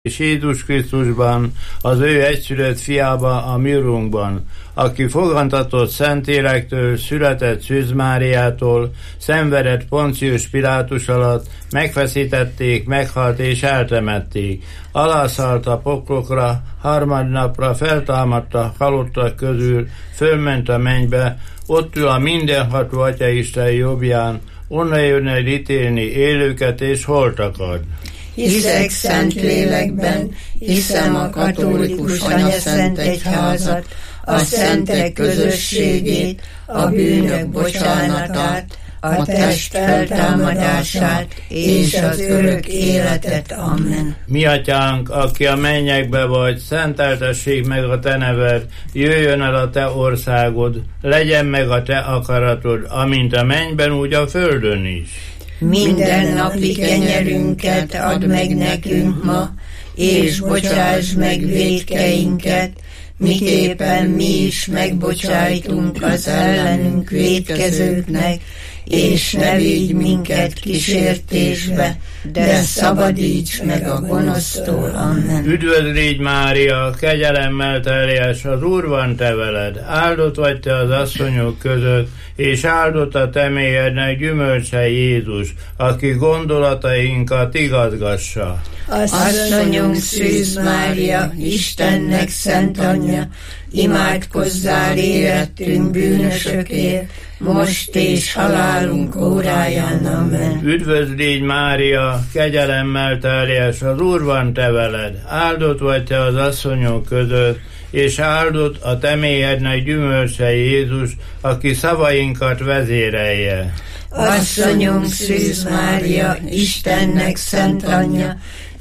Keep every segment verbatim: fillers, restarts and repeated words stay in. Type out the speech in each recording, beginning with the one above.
és Jézus Krisztusban, az ő egyszülött fiába, a mi Urunkban, aki fogantatott Szentlélektől, született Szűz Máriától, szenvedett Poncius Pilátus alatt, megfeszítették, meghalt és eltemették. Alászállt a poklokra, harmadnapra feltámadta halottak közül, fölment a mennybe, ott ül a mindenható Atyaisten jobbján, onnan jönne ítélni élőket és holtakat. Hiszek Szentlélekben, hiszem a katolikus anyaszent egyházat, a szentek közösségét, a bűnök bocsánatát, a test feltámadását és az örök életet. Amen. Mi atyánk, aki a mennyekbe vagy, szenteltessék meg a te neved, jöjjön el a te országod, legyen meg a te akaratod, amint a mennyben, úgy a földön is. Minden napi kenyerünket add meg nekünk ma, és bocsáss meg vétkeinket, miképpen mi is megbocsájtunk az ellenünk vétkezőknek, és ne vigy minket kísértésbe, de szabadíts meg a gonosztól. Amen. Üdvözlégy Mária, kegyelemmel teljes, az Úr van te veled, áldott vagy te az asszonyok között, és áldott a te mélyednek gyümölcse Jézus, aki gondolatainkat igazgassa. Asszonyunk Szűz Mária, Istennek szent anyja, imádkozzál érettünk bűnösökért, most és halálunk óráján. Amen. Üdvözlégy Mária, kegyelemmel teljes, az Úr van te veled, áldott vagy te az asszonyok között, és áldott a te mélyednek gyümölcse Jézus, aki szavainkat vezérelje. Asszonyunk Szűz Mária, Istennek szent anyja,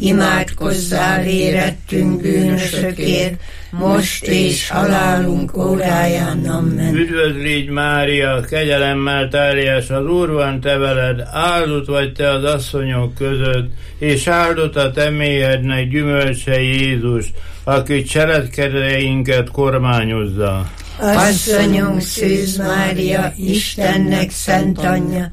imádkozzál érettünk bűnösökért, most és halálunk óráján. Amen. Üdvözlégy Mária, kegyelemmel teljes, az Úr van te veled, áldott vagy te az asszonyok között, és áldott a te mélyednek gyümölcse Jézus, aki cselekedeteinket kormányozza. Asszonyunk Szűz Mária, Istennek szent anyja,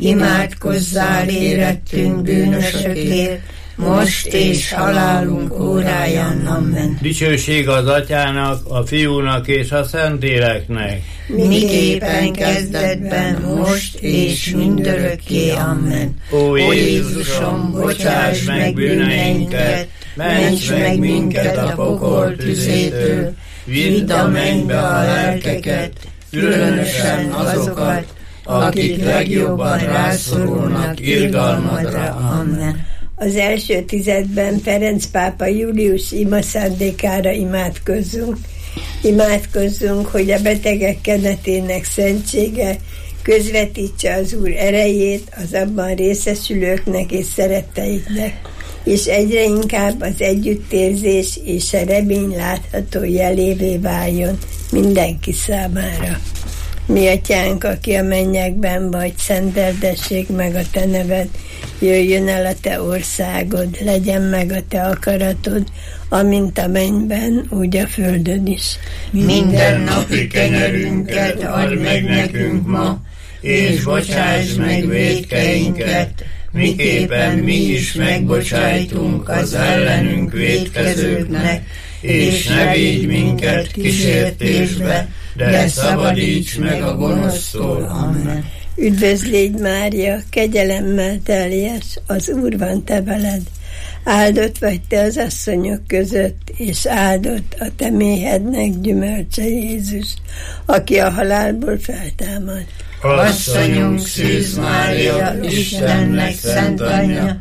imádkozzál érettünk bűnösökért, most és halálunk óráján. Amen. Dicsőség az Atyának, a Fiúnak és a Szentléleknek, miképpen kezdetben, most és mindörökké. Amen. Ó Jézusom, bocsáss meg bűneinket, ments meg minket a pokol tüzétől, vidd a mennybe a lelkeket, különösen azokat, akik legjobban rászorulnak irgalmadra. Amen. Az első tizedben Ferenc pápa július ima szándékára imádkozzunk. Imádkozzunk, hogy a betegek kenetének szentsége közvetítse az Úr erejét az abban részesülőknek és szeretteiknek, és egyre inkább az együttérzés és a remény látható jelévé váljon mindenki számára. Mi atyánk, aki a mennyekben vagy, szenteldessék meg a te neved, jöjjön el a te országod, legyen meg a te akaratod, amint a mennyben, úgy a földön is. Minden napi kenyerünket add meg nekünk ma, és bocsáss meg vétkeinket, miképpen mi is megbocsájtunk az ellenünk vétkezőknek, és ne vigy minket kísértésbe, de szabadíts meg a gonosztól. Amen. Üdvözlégy Mária, kegyelemmel teljes, az Úr van te veled, áldott vagy te az asszonyok között, és áldott a te méhednek gyümölcse Jézus, aki a halálból feltámad. Asszonyunk Szűz Mária, Istennek szent anyja,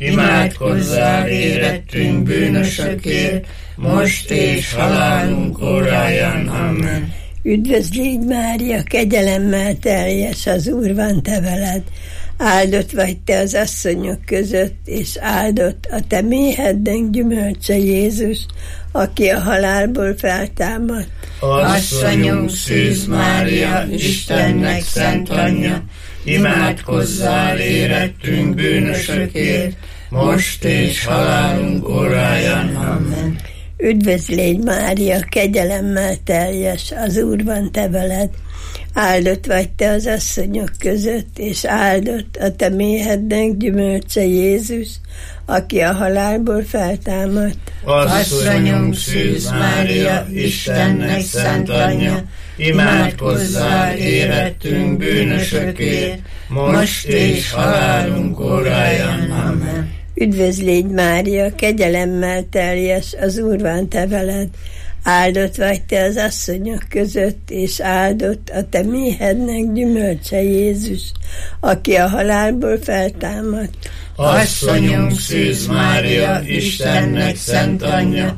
imádkozzál érettünk bűnösökért, most és halálunk óráján. Amen. Üdvözlégy Mária, kegyelemmel teljes, az Úr van te veled, áldott vagy te az asszonyok között, és áldott a te méhednek gyümölcse Jézus, aki a halálból feltámadt. Asszonyunk Szűz Mária, Istennek szent anyja, imádkozzál érettünk bűnösökért, most és halálunk óráján. Amen. Üdvözl légy, Mária, kegyelemmel teljes, az Úr van te veled. Áldott vagy te az asszonyok között, és áldott a te méhednek gyümölcse Jézus, aki a halálból feltámadt. Asszonyunk Szűz Mária, Istennek szent anyja, imádkozzál érettünk bűnösökért, most és halálunk óráján. Amen. Üdvözl légy, Mária, kegyelemmel teljes, az Úr van te veled. Áldott vagy te az asszonyok között, és áldott a te méhednek gyümölcse Jézus, aki a halálból feltámadt. Asszonyunk Szűz Mária, Istennek szent anyja,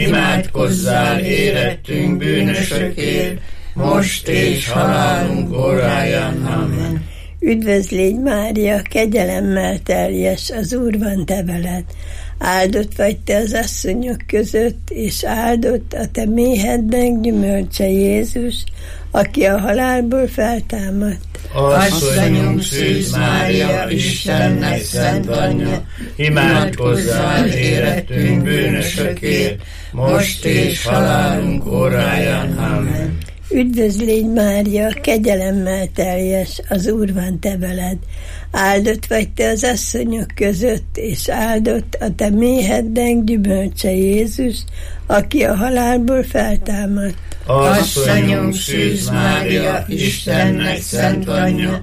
imádkozzál érettünk bűnösökért, most és halálunk óráján. Amen. Üdvözl légy, Mária, kegyelemmel teljes, az Úr van te veled. Áldott vagy te az asszonyok között, és áldott a te méhednek gyümölcse Jézus, aki a halálból feltámadt. Asszonyunk Szűz Mária, Istennek szent anyja, imádkozzál érettünk bűnösökért, most és halálunk óráján. Amen. Üdvözl légy, Mária, kegyelemmel teljes, az Úr van te veled. Áldott vagy te az asszonyok között, és áldott a te méhednek gyümölcse Jézus, aki a halálból feltámadt. Asszonyunk Szűz Mária, Istennek szent anyja,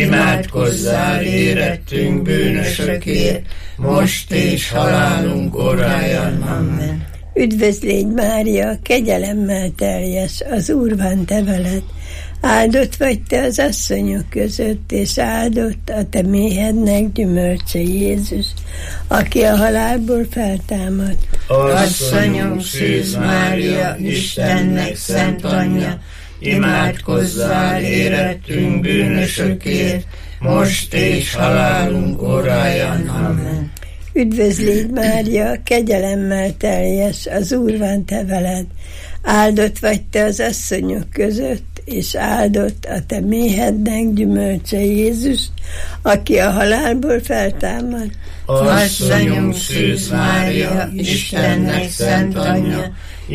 imádkozzál érettünk bűnösökért, most és halálunk óráján. Amen. Üdvözl légy, Mária, kegyelemmel teljes, az Úr van te veled. Áldott vagy te az asszonyok között, és áldott a te méhednek gyümölcse Jézus, aki a halálból feltámadt. Asszonyunk Szűz Mária, Istennek szent anyja, imádkozzál érettünk bűnösökért, most és halálunk óráján. Amen. Üdvözl légy, Mária, kegyelemmel teljes, az Úr van te veled. Áldott vagy te az asszonyok között, és áldott a te méhednek gyümölcse Jézus, aki a halálból feltámadt. Asszonyunk Szűz Mária, Istennek szent anyja,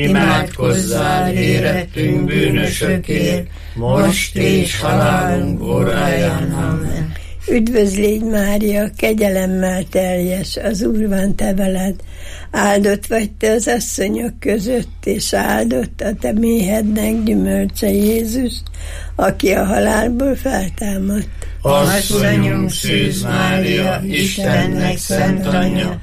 imádkozzál érettünk bűnösökért, most és halálunk óráján. Amen. Üdvözl légy, Mária, kegyelemmel teljes, az Úr van te veled. Áldott vagy te az asszonyok között, és áldott a te méhednek gyümölcse Jézus, aki a halálból feltámadt. Asszonyunk Szűz Mária, Istennek szent anyja,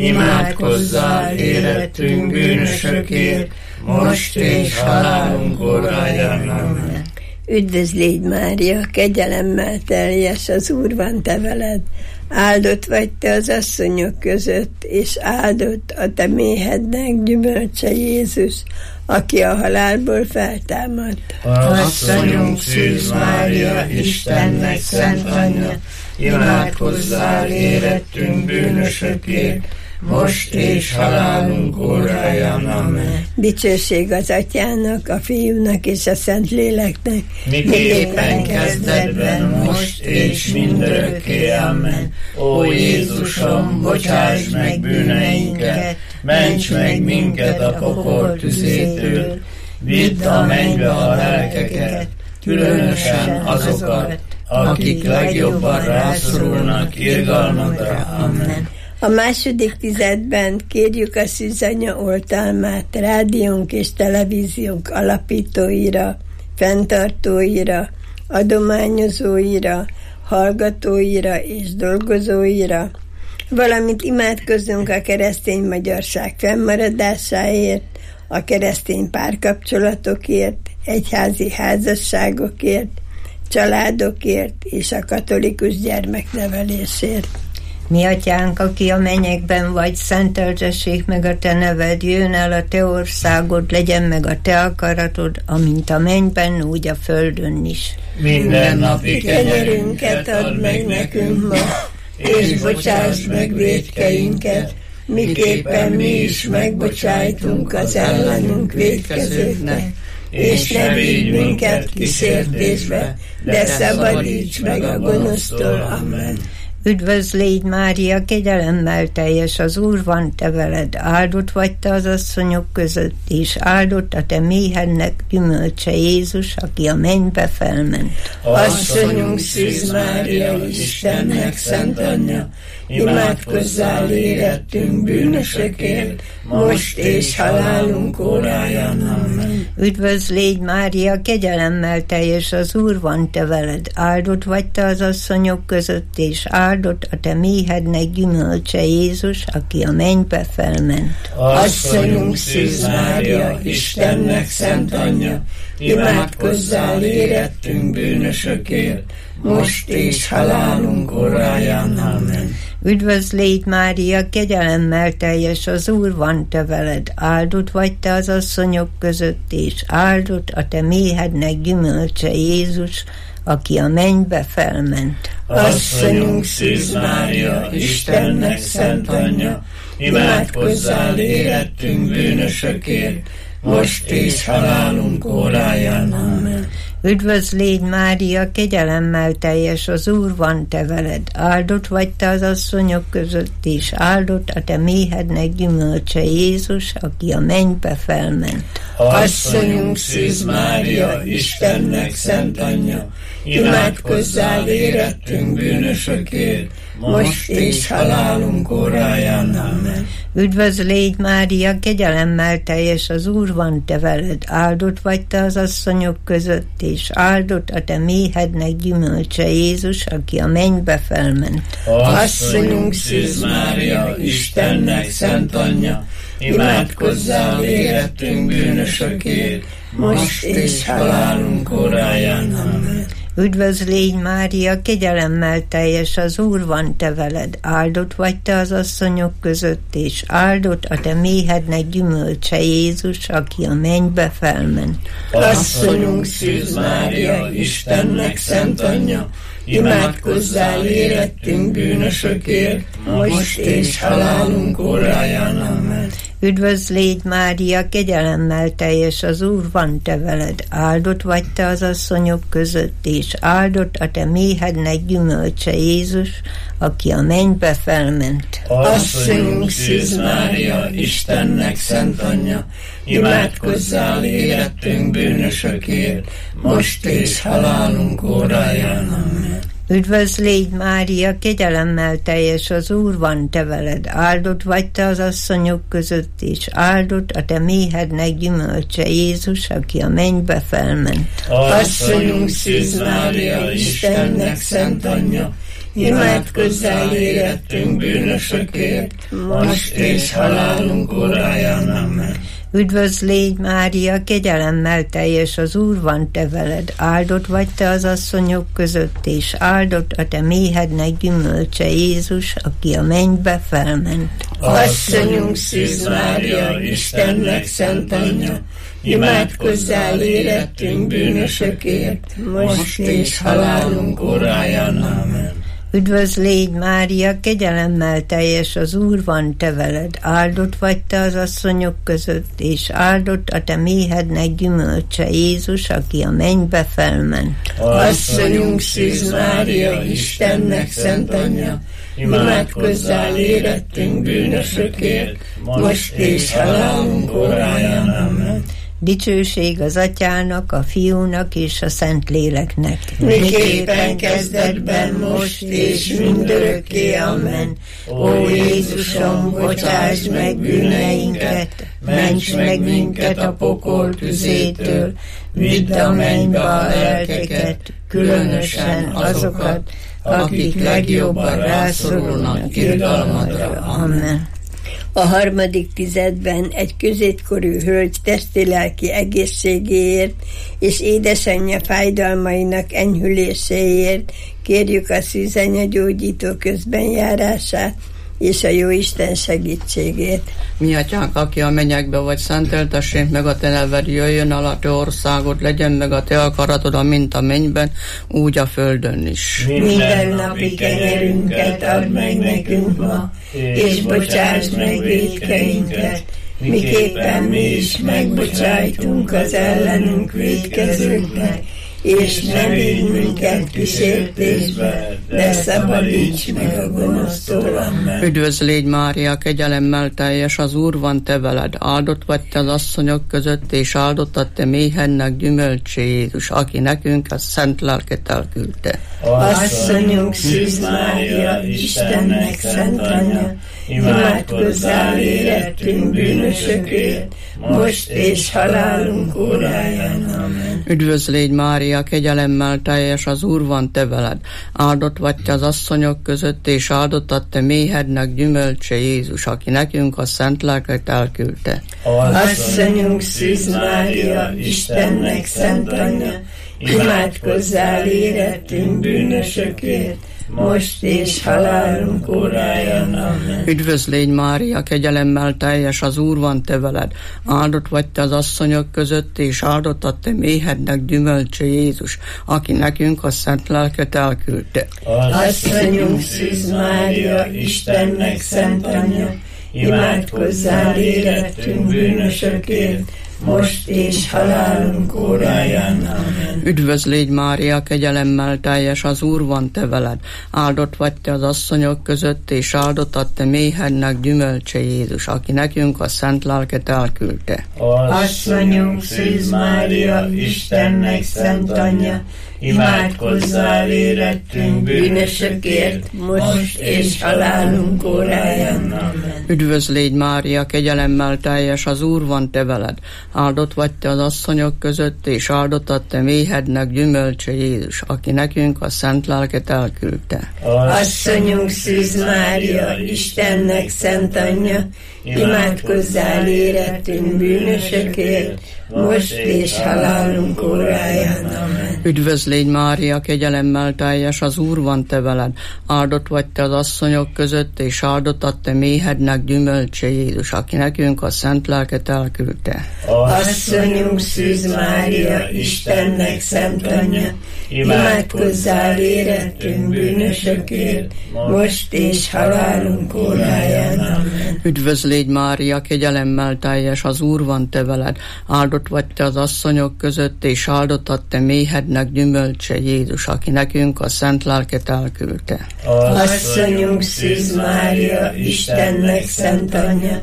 imádkozzál érettünk bűnösökért, most és halálunk óráján. Amen. Üdvözl légy, Mária, kegyelemmel teljes, az Úr van te veled. Áldott vagy te az asszonyok között, és áldott a te méhednek gyümölcse Jézus, aki a halálból feltámadt. Asszonyunk Szűz Mária, Istennek szent anyja, imádkozzál érettünk bűnösökért, most és halálunk óráján. Amen. Dicsőség az Atyának, a Fiúnak és a Szentléleknek, miképpen kezdetben, most és mindörökké. Amen. Ó Jézusom, bocsáss meg bűneinket, ments meg minket a pokol tüzétől, vidd a mennybe a lelkeket, különösen azokat, akik legjobban rászorulnak irgalmadra. Amen. A második tizedben kérjük a Szűzanya oltalmát rádiónk és televíziónk alapítóira, fenntartóira, adományozóira, hallgatóira és dolgozóira, valamint imádkozzunk a keresztény magyarság fennmaradásáért, a keresztény párkapcsolatokért, egyházi házasságokért, családokért és a katolikus gyermeknevelésért. Mi atyánk, aki a mennyekben vagy, szenteltessék meg a te neved, jön el a te országod, legyen meg a te akaratod, amint a mennyben, úgy a földön is. Minden napi kenyerünket add meg nekünk ma, és bocsáss meg vétkeinket, miképpen mi is megbocsájtunk az ellenünk vétkezőknek, és ne vigy minket kísértésbe, de szabadíts meg a gonosztól. Amen. Üdvözl légy, Mária, kegyelemmel teljes, az Úr van te veled, áldott vagy te az asszonyok között, és áldott a te méhednek gyümölcse Jézus, aki a mennybe felment. Asszonyunk Szűz Mária, Istennek szent anyja, imádkozzál érettünk bűnösökért, most és halálunk óráján. Amen. Üdvözl légy, Mária, kegyelemmel teljes, az Úr van te veled, áldott vagy te az asszonyok között, és áldott a te méhednek gyümölcse Jézus, aki a mennybe felment. Asszonyunk Szűz Mária, Istennek szent anyja, imádkozzál érettünk bűnösökért, most és halálunk óráján. Amen. Üdvözl légy, Mária, kegyelemmel teljes, az Úr van te veled, áldott vagy te az asszonyok között, és áldott a te méhednek gyümölcse Jézus, aki a mennybe felment. Asszonyunk Szűz Mária, Istennek szent anyja, imádkozzál érettünk bűnösökért, most és halálunk óráján. Amen. Üdvözl légy, Mária, kegyelemmel teljes, az Úr van te veled, áldott vagy te az asszonyok között, és áldott a te méhednek gyümölcse Jézus, aki a mennybe felment. Asszonyunk Szűz Mária, Istennek szent anyja, imádkozzál érettünk bűnösökért, most és halálunk óráján. Amen. Üdvözl légy, Mária, kegyelemmel teljes, az Úr van te veled, áldott vagy te az asszonyok között, és áldott a te méhednek gyümölcse Jézus, aki a mennybe felment. Asszonyunk Szűz Mária, Istennek szent anyja, imádkozzál érettünk bűnösökért, most és halálunk óráján. Amen. Üdvözl légy, Mária, kegyelemmel teljes, az Úr van te veled, áldott vagy te az asszonyok között, és áldott a te méhednek gyümölcse Jézus, aki a mennybe felment. Asszonyunk Szűz Mária, Istennek szent anyja, imádkozzál érettünk bűnösökért, most és halálunk óráján. Amen. Üdvözl légy, Mária, kegyelemmel teljes, az Úr van te veled, áldott vagy te az asszonyok között, és áldott a te méhednek gyümölcse Jézus, aki a mennybe felment. Asszonyunk Szűz Mária, Istennek szent anyja, imádkozzál érettünk bűnösökért, most és halálunk óráján. Amen. Üdvözl légy, Mária, kegyelemmel teljes, az Úr van te veled, áldott vagy te az asszonyok között, és áldott a te méhednek gyümölcse Jézus, aki a mennybe felment. Asszonyunk Szűz Mária, Istennek szent anyja, imádkozzál érettünk bűnösökért, most és halálunk óráján. Amen. Üdvözl légy, Mária, kegyelemmel teljes, az Úr van te veled, áldott vagy te az asszonyok között, és áldott a te méhednek gyümölcse Jézus, aki a mennybe felment. Asszonyunk Szűz Mária, Istennek szent anyja, imádkozzál érettünk bűnösökért, most és halálunk óráján. Amen. Üdvözl légy, Mária, kegyelemmel teljes, az Úr van te veled, áldott vagy te az asszonyok között, és áldott a te méhednek gyümölcse Jézus, aki a mennybe felment. Asszonyunk Szűz Mária, Istennek szent anyja, imádkozzál érettünk bűnösökért, most és halálunk óráján. Amen. Dicsőség az Atyának, a Fiúnak és a Szentléleknek. Miképpen kezdetben, most és mindörökké. Amen. Ó Jézusom, bocsáss meg bűneinket, ments meg minket a pokol tüzétől, vidd a mennybe a lelkeket, különösen azokat, akik legjobban rászorulnak irgalmadra. Amen. A harmadik tizedben egy középkorú hölgy testi-lelki egészségéért és édesanyja fájdalmainak enyhüléséért kérjük a Szűzanya gyógyító közbenjárását és a Jóisten segítségét. Mi atyánk, aki a mennyekbe vagy, szenteltessék meg a te neved, jöjjön el a te országod, legyen meg a te akaratod, amint a mennyben, úgy a földön is. Minden napi kenyerünket add meg nekünk ma, és bocsásd meg vétkeinket, miképpen mi is megbocsájtunk az ellenünk vétkezőknek, és ne vigy minket kísértésbe, de szabadíts meg a gonosztól. Amen. Üdvözl légy Mária, kegyelemmel teljes, az Úr van te veled, áldott vagy te az asszonyok között, és áldott a te méhednek gyümölcsé Jézus, aki nekünk a szent lelket elküldte. Asszonyunk Szűz Mária, Istennek szent anyja, imádkozzál érettünk bűnösökért, most és halálunk óráján. Amen. Üdvözl légy Mária, kegyelemmel teljes, az Úr van te veled, áldott vagy te az asszonyok között, és áldott a te méhednek gyümölcse Jézus, aki nekünk a szent lelket elküldte. Asszonyunk Szűz Mária, Istennek szent anyja, imádkozzál érettünk bűnösökért, most és halálunk óráján. Amen. Üdvözl légy Mária, kegyelemmel teljes, az Úr van te veled, áldott vagy te az asszonyok között, és áldott a te méhednek gyümölcse Jézus, aki nekünk a szent lelket elküldte. Asszonyunk Szűz Mária, Istennek szent anyja, imádkozzál érettünk bűnösökért, most és halálunk óráján. Amen. Üdvözl légy Mária, kegyelemmel teljes, az Úr van te veled, áldott vagy te az asszonyok között, és áldott a te méhednek gyümölcse Jézus, aki nekünk a szent lelket elküldte. Asszonyunk Szűz Mária, Istennek szent anyja, imádkozzál érettünk bűnösökért, most és halálunk óráján. Amen. Üdvözl légy Mária, kegyelemmel teljes, az Úr van te veled, áldott vagy te az asszonyok között, és áldott a te méhednek gyümölcse Jézus, aki nekünk a szent lelket elküldte. Asszonyunk Szűz Mária, Istennek szent anyja, imádkozzál érettünk bűnösökért, most és halálunk óráján. Amen. Üdvözl légy Mária, kegyelemmel teljes, az Úr van te veled, áldott vagy te az asszonyok között, és áldott a te méhednek gyümölcse Jézus, aki nekünk a szent lelket elküldte. Asszonyunk Szűz Mária, Istennek szent anyja, imádkozzál érettünk bűnösökért, most és halálunk óráján. Amen. Üdvözl légy Mária, kegyelemmel teljes, az Úr van te veled, áldott vagy te az asszonyok között, és áldott a te méhednek gyümölcse Jézus, aki nekünk a szent lelket elküldte. Asszonyunk Szűz Mária, Istennek szent anyja,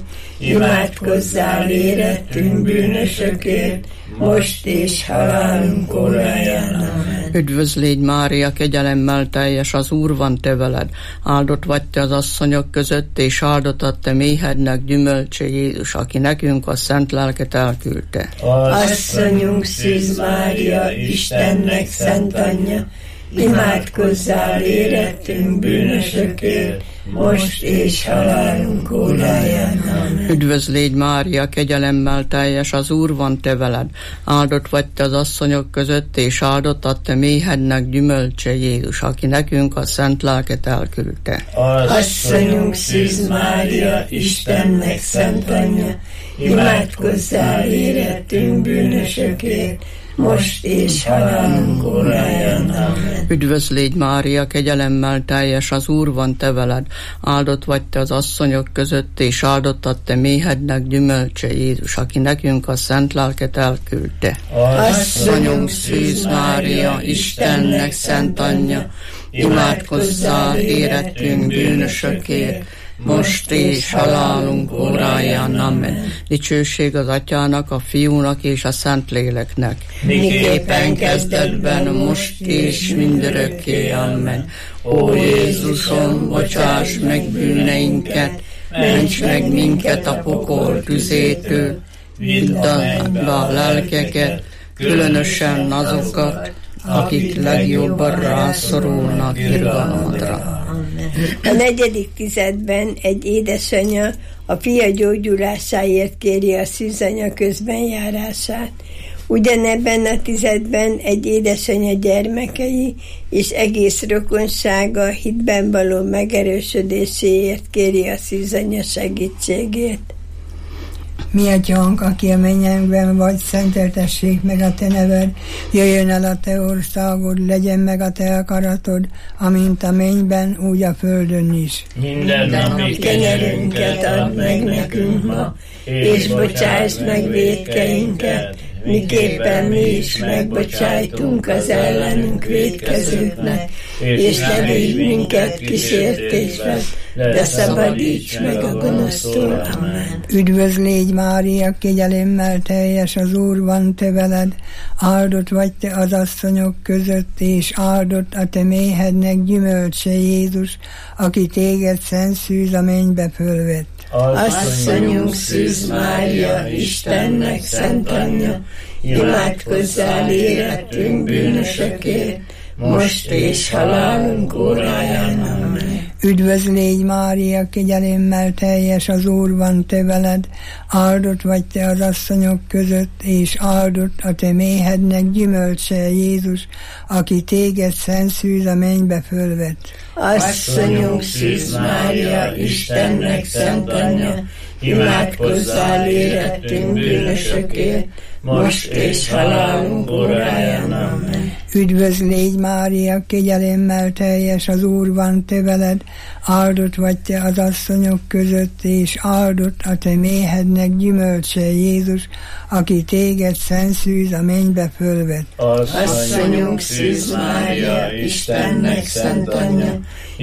imádkozzál érettünk bűnösökért, most és halálunk óráján. Amen. Üdvözl légy Mária, kegyelemmel teljes, az Úr van te veled, áldott vagy te az asszonyok között, és áldott a te méhednek gyümölcse Jézus, aki nekünk a szent lelket elküldte. Asszonyunk Szűz Mária, Istennek szent anyja, imádkozzál érettünk bűnösökért, most és halálunk óráján. Amen. Üdvözl légy Mária, kegyelemmel teljes, az Úr van te veled, áldott vagy te az asszonyok között, és áldott a te méhednek gyümölcse Jézus, aki nekünk a szent lelket elküldte. Asszonyunk Szűz Mária, Istennek szent anyja, imádkozzál érettünk bűnösökért, most és halálunk óráján. Amen. Üdvözl légy Mária, kegyelemmel teljes, az Úr van te veled, áldott vagy te az asszonyok között, és áldott a te méhednek gyümölcse Jézus, aki nekünk a szent lelket elküldte. Asszonyunk Szűz Mária, Istennek szent anyja, imádkozzál érettünk bűnösökért, most és halálunk óráján. Amen. Dicsőség az Atyának, a Fiúnak és a Szentléleknek. Miképpen kezdetben, most és mindörökké. Amen. Ó Jézusom, bocsáss meg bűneinket, ments meg minket a pokol tüzétől, vidd a lelkeket, különösen azokat, akik legjobban rászorulnak irgalmadra. A negyedik tizedben egy édesanyja a fia gyógyulásáért kéri a szűzanya közbenjárását. Ugyanebben a tizedben egy édesanyja gyermekei és egész rokonsága hitben való megerősödéséért kéri a szűzanya segítségét. Mi atyánk, aki a mennyekben vagy, szenteltessék meg a te neved, jöjjön el a te országod, legyen meg a te akaratod, amint a mennyben, úgy a földön is. Minden napi kenyerünket add meg nekünk ma, és bocsáss meg vétkeinket, miképpen mi is megbocsájtunk az ellenünk vétkezőknek, és ne védj minket kísértésbe, de szabadíts meg a gonosztól. Amen. Üdvözl légy, Mária, kegyelemmel teljes, az Úr van te veled, áldott vagy te az asszonyok között, és áldott a te méhednek gyümölcse, Jézus, aki téged szent szűz a mennybe fölvett. Asszonyunk Szűz Mária, Istennek szent anyja, imádkozzál érettünk bűnösökért, most és halálunk óráján. Amen. Üdvözl légy, Mária, kegyelemmel teljes, az Úr van te veled, áldott vagy te az asszonyok között, és áldott a te méhednek gyümölcse, Jézus, aki téged szent szűz a mennybe fölvett. Asszonyunk Szűz Mária, Istennek szent anyja, imádkozzál érettünk bűnösökért, most és halálunk óráján. Amen. Üdvözl légy, Mária, kegyelemmel teljes, az Úr van te veled, áldott vagy te az asszonyok között, és áldott a te méhednek gyümölcse, Jézus, aki téged szent szűz a mennybe fölvett. Asszonyunk Szűz Mária, Istennek szent anyja,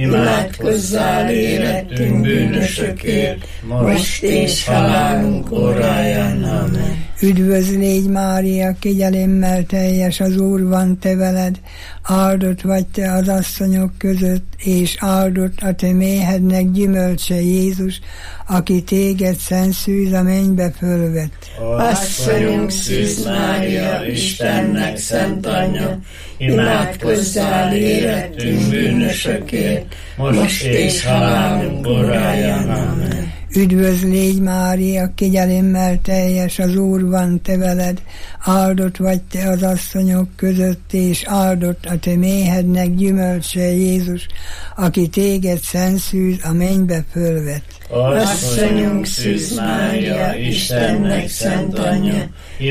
imádkozzál érettünk bűnösökért, most és halálunk óráján. Amen. Üdvözl légy, Mária, kegyelemmel teljes, az Úr van te veled, áldott vagy te az asszonyok között, és áldott a te méhednek gyümölcse, Jézus, aki téged szent szűz a mennybe fölvett. Asszonyunk Szűz Mária, Istennek szent anyja, imádkozzál érettünk bűnösökért, most és halálunk óráján. Amen. Üdvözl légy, Mária, kegyelemmel teljes, az Úr van te veled, áldott vagy te az asszonyok között, és áldott a te méhednek gyümölcse, Jézus, aki téged szent szűz a mennybe fölvett. Asszonyunk Szűz Mária, Istennek szent anyja,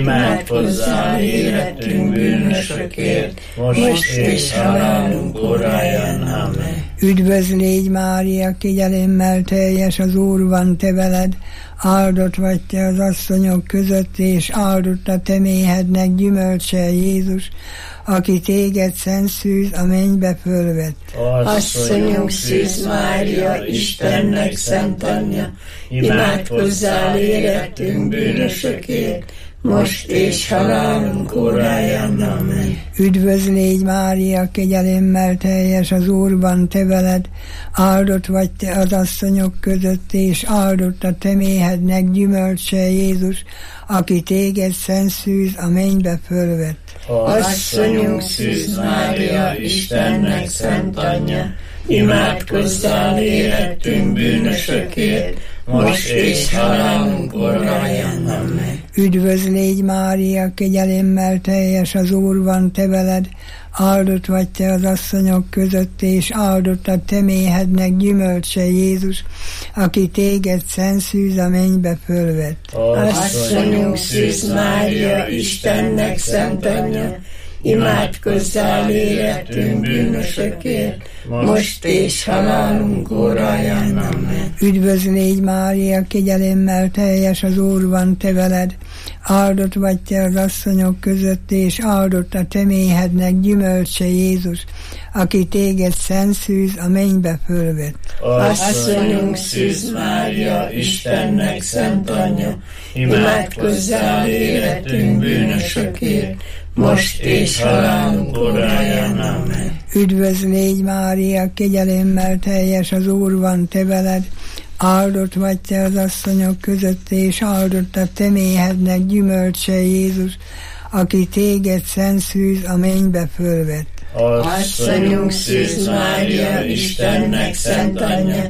imádkozzál érettünk bűnösökért, most és halálunk óráján. Amen. Üdvözl légy, Mária, kegyelemmel teljes, az Úr van te veled, áldott vagy te az asszonyok között, és áldott a te méhednek gyümölcse, Jézus, aki téged szent szűz a mennybe fölvett. Asszonyunk Szűz Mária, Istennek szent anyja, imádkozzál érettünk bűnösökért, most és halálunk óráján. Amen. Üdvözl légy, Mária, kegyelemmel teljes, az Úr van te veled, áldott vagy te az asszonyok között, és áldott a te méhednek gyümölcse, Jézus, aki téged szent szűz a mennybe fölvett. Asszonyunk Szűz Mária, Istennek szent anyja, imádkozzál érettünk bűnösökért, most és halálunk óráján. Amen. Üdvözl légy, Mária, kegyelemmel teljes, az Úr van te veled, áldott vagy te az asszonyok között, és áldott a te méhednek gyümölcse, Jézus, aki téged szent szűz a mennybe fölvett. Asszonyunk Szűz Mária, Istennek szent anyja, imádkozzál érettünk bűnösökért, most és halálunk óráján. Amen. Üdvözl légy, Mária, kegyelemmel teljes, az Úr van te veled, áldott vagy te az asszonyok között, és áldott a te méhednek gyümölcse, Jézus, aki téged szent szűz a mennybe fölvett. Asszonyunk Szűz Mária, Istennek szent anyja, imádkozzál érettünk bűnösökért, most és halálunk óráján. Amen. Üdvözl légy, Mária, kegyelemmel teljes, az Úr van te veled, áldott vagy te az asszonyok között, és áldott a te méhednek gyümölcse, Jézus, aki téged szent szűz a mennybe fölvett. Asszonyunk Szűz Mária, Istennek szent anyja,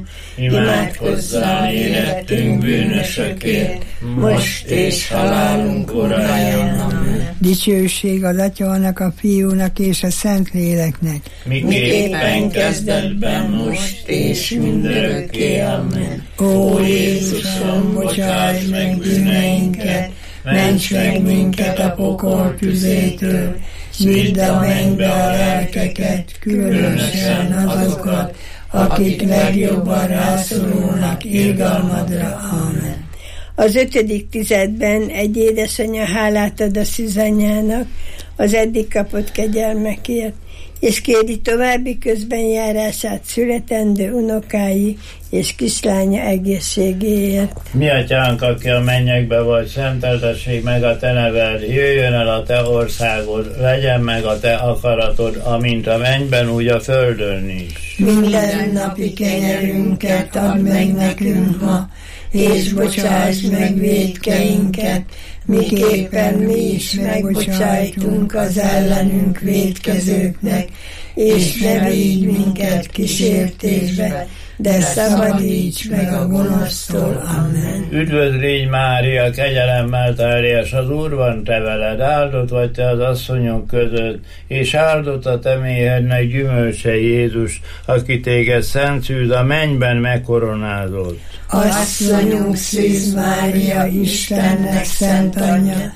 imádkozzál érettünk bűnösökért, most és halálunk óráján. Amen. Dicsőség az Atyának, a Fiúnak és a Szentléleknek, miképpen kezdetben, most és mindörökké. Amen. Ó Jézusom, bocsáss meg bűneinket, ments meg minket a pokol tüzétől, vidd a mennybe a lelkeket, különösen azokat, akik legjobban rászorulnak irgalmadra. Amen. Az ötödik tizedben egy édesanyja hálát ad a szűzanyjának az eddig kapott kegyelmekért, és kéri további közbenjárását születendő unokái és kislánya egészségéért. Mi atyánk, aki a mennyekbe vagy, szenteltessék meg a te neved, jöjjön el a te országod, legyen meg a te akaratod, amint a mennyben, úgy a földön is. Minden napi kenyerünket add meg nekünk ma, és bocsáss meg vétkeinket, miképpen mi is megbocsájtunk az ellenünk vétkezőknek, és ne vigy minket kísértésbe, de szabadíts meg a gonosztól. Amen. Üdvözl légy Mária, kegyelemmel teljes, az Úr van te veled, áldott vagy te az asszonyok között, és áldott a te méhednek gyümölcse Jézus, aki téged szent szűz a mennyben megkoronázott. Asszonyunk Szűz Mária, Istennek szent anyja,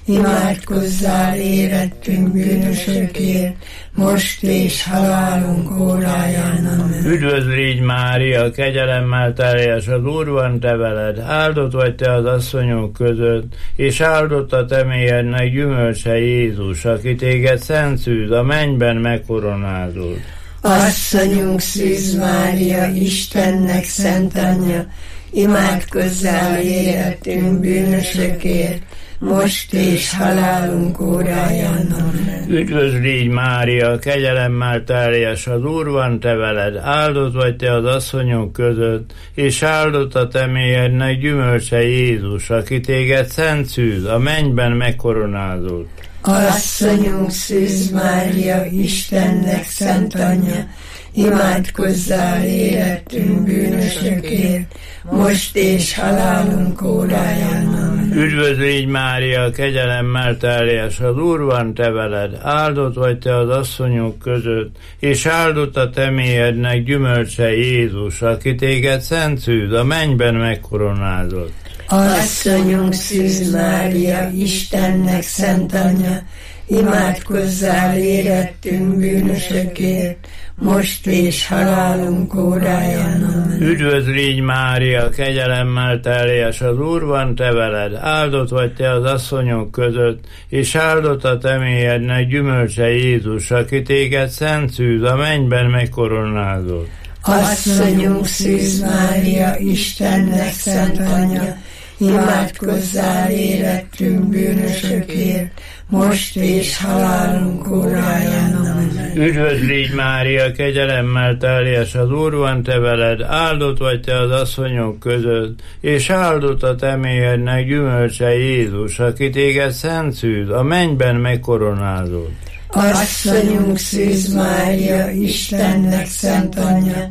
imádkozzál érettünk bűnösökért, most és halálunk óráján. Amen. Üdvözl légy Mária, kegyelemmel teljes, az Úr van te veled, áldott vagy te az asszonyok között, és áldott a te méhednek gyümölcse Jézus, aki téged szent szűz a mennyben megkoronázott. Asszonyunk Szűz Mária, Istennek szent anyja, imádkozzál érettünk bűnösökért, most és halálunk óráján. Amen. Üdvözl légy Mária, kegyelemmel teljes, az Úr van te veled, áldott vagy te az asszonyok között, és áldott a te méhednek gyümölcse Jézus, aki téged szent szűz a mennyben megkoronázott. Asszonyunk Szűz Mária, Istennek szent anyja, imádkozzál érettünk bűnösökért, most és halálunk óráján. Amen. Üdvözl légy Mária, kegyelemmel teljes, az Úr van te veled, áldott vagy te az asszonyok között, és áldott a te méhednek gyümölcse Jézus, aki téged szent szűz a mennyben megkoronázott. Asszonyunk Szűz Mária, Istennek szent anyja, imádkozzál érettünk bűnösökért, most és halálunk óráján. Amen. Üdvözl légy Mária, kegyelemmel teljes, az Úr van te veled, áldott vagy te az asszonyok között, és áldott a te méhednek gyümölcse Jézus, aki téged szent szűz a mennyben megkoronázott. Asszonyunk Szűz Mária, Istennek szent anyja, imádkozzál érettünk bűnösökért, most és halálunk óráján. Amen. Üdvözl légy Mária, kegyelemmel teljes, az Úr van te veled, áldott vagy te az asszonyok között, és áldott a te méhednek gyümölcse Jézus, aki téged szent szűz a mennyben megkoronázott. Asszonyunk Szűz Mária, Istennek szent anyja,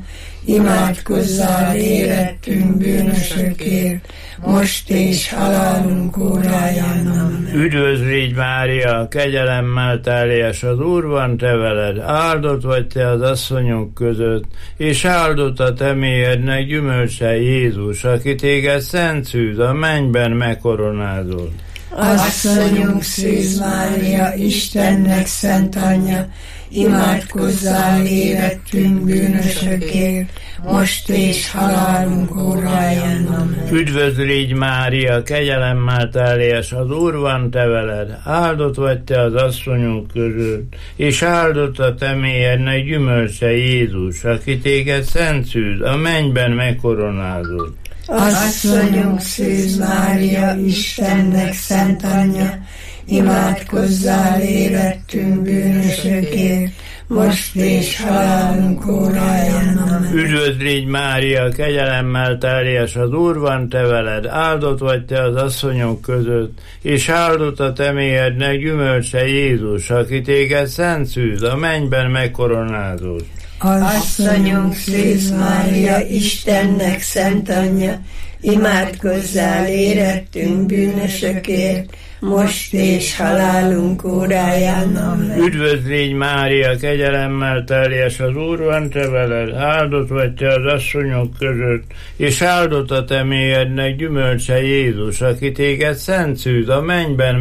imádkozzál érettünk bűnösökért, most és halálunk óráján. Amen. Üdvözl légy Mária, kegyelemmel teljes, az Úr van te veled, áldott vagy te az asszonyok között, és áldott a te méhednek gyümölcse Jézus, aki téged szent szűz a mennyben megkoronázott. Asszonyunk Szűz Mária, Istennek szent anyja, imádkozzál érettünk bűnösökért, most és halálunk óráján. Amen. Üdvözl légy Mária, kegyelemmel teljes, az Úr van te veled, áldott vagy te az asszonyok között, és áldott a te méhednek gyümölcse Jézus, aki téged szent szűz a mennyben megkoronázott. Asszonyunk Szűz Mária, Istennek szent anyja, imádkozzál érettünk bűnösökért, most és halálunk óráján. Amen. Üdvözl légy Mária, kegyelemmel teljes, az Úr van te veled, áldott vagy te az asszonyok között, és áldott a te méhednek gyümölcse Jézus, aki téged szent szűz a mennyben megkoronázott. Asszonyunk Szűz Mária, Istennek szent anyja, imádkozzál érettünk bűnösökért, most és halálunk óráján. Amen. Üdvözl légy Mária, kegyelemmel teljes, az Úr van te veled, áldott vagy te az asszonyok között, és áldott a te méhednek gyümölcse Jézus, aki téged szent szűz a mennyben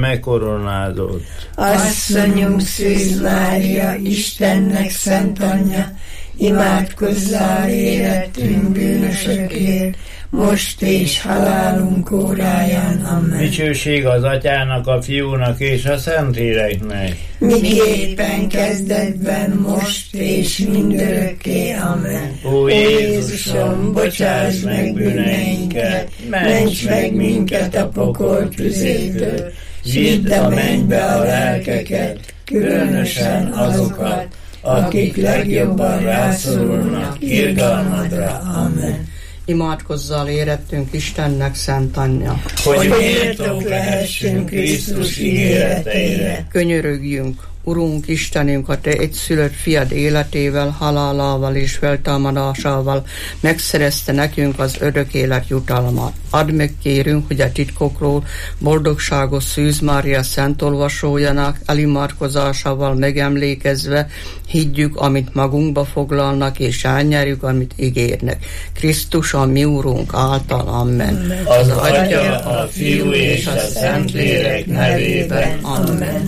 megkoronázott. Asszonyunk Szűz Mária, Istennek szent anyja, imádkozzál érettünk bűnösökért, most és halálunk óráján. Amen. Dicsőség az Atyának, a Fiúnak és a Szentléleknek. Miképpen kezdetben, most és mindörökké. Amen. Ó Jézusom, bocsáss meg bűneinket, ments meg minket a pokol tüzétől, vidd a mennybe a lelkeket, különösen azokat, akik legjobban rászorulnak irgalmadra. Amen. Imádkozzál érettünk Istennek szent anyja, hogy méltók lehessünk Krisztus ígéreteire. Könyörögjünk, Urunk Istenünk, a Te egyszülött fiad életével, halálával és feltámadásával megszerezte nekünk az örök élet jutalmat. Add meg, kérünk, hogy a titkokról boldogságos Szűz Mária szent olvasójának elimádkozásával megemlékezve higgyük, amit magunkba foglalnak, és elnyerjük, amit ígérnek. Krisztus a mi Urunk által. Amen. Az, az Atya, a Fiú és a Szentlélek nevében. Amen.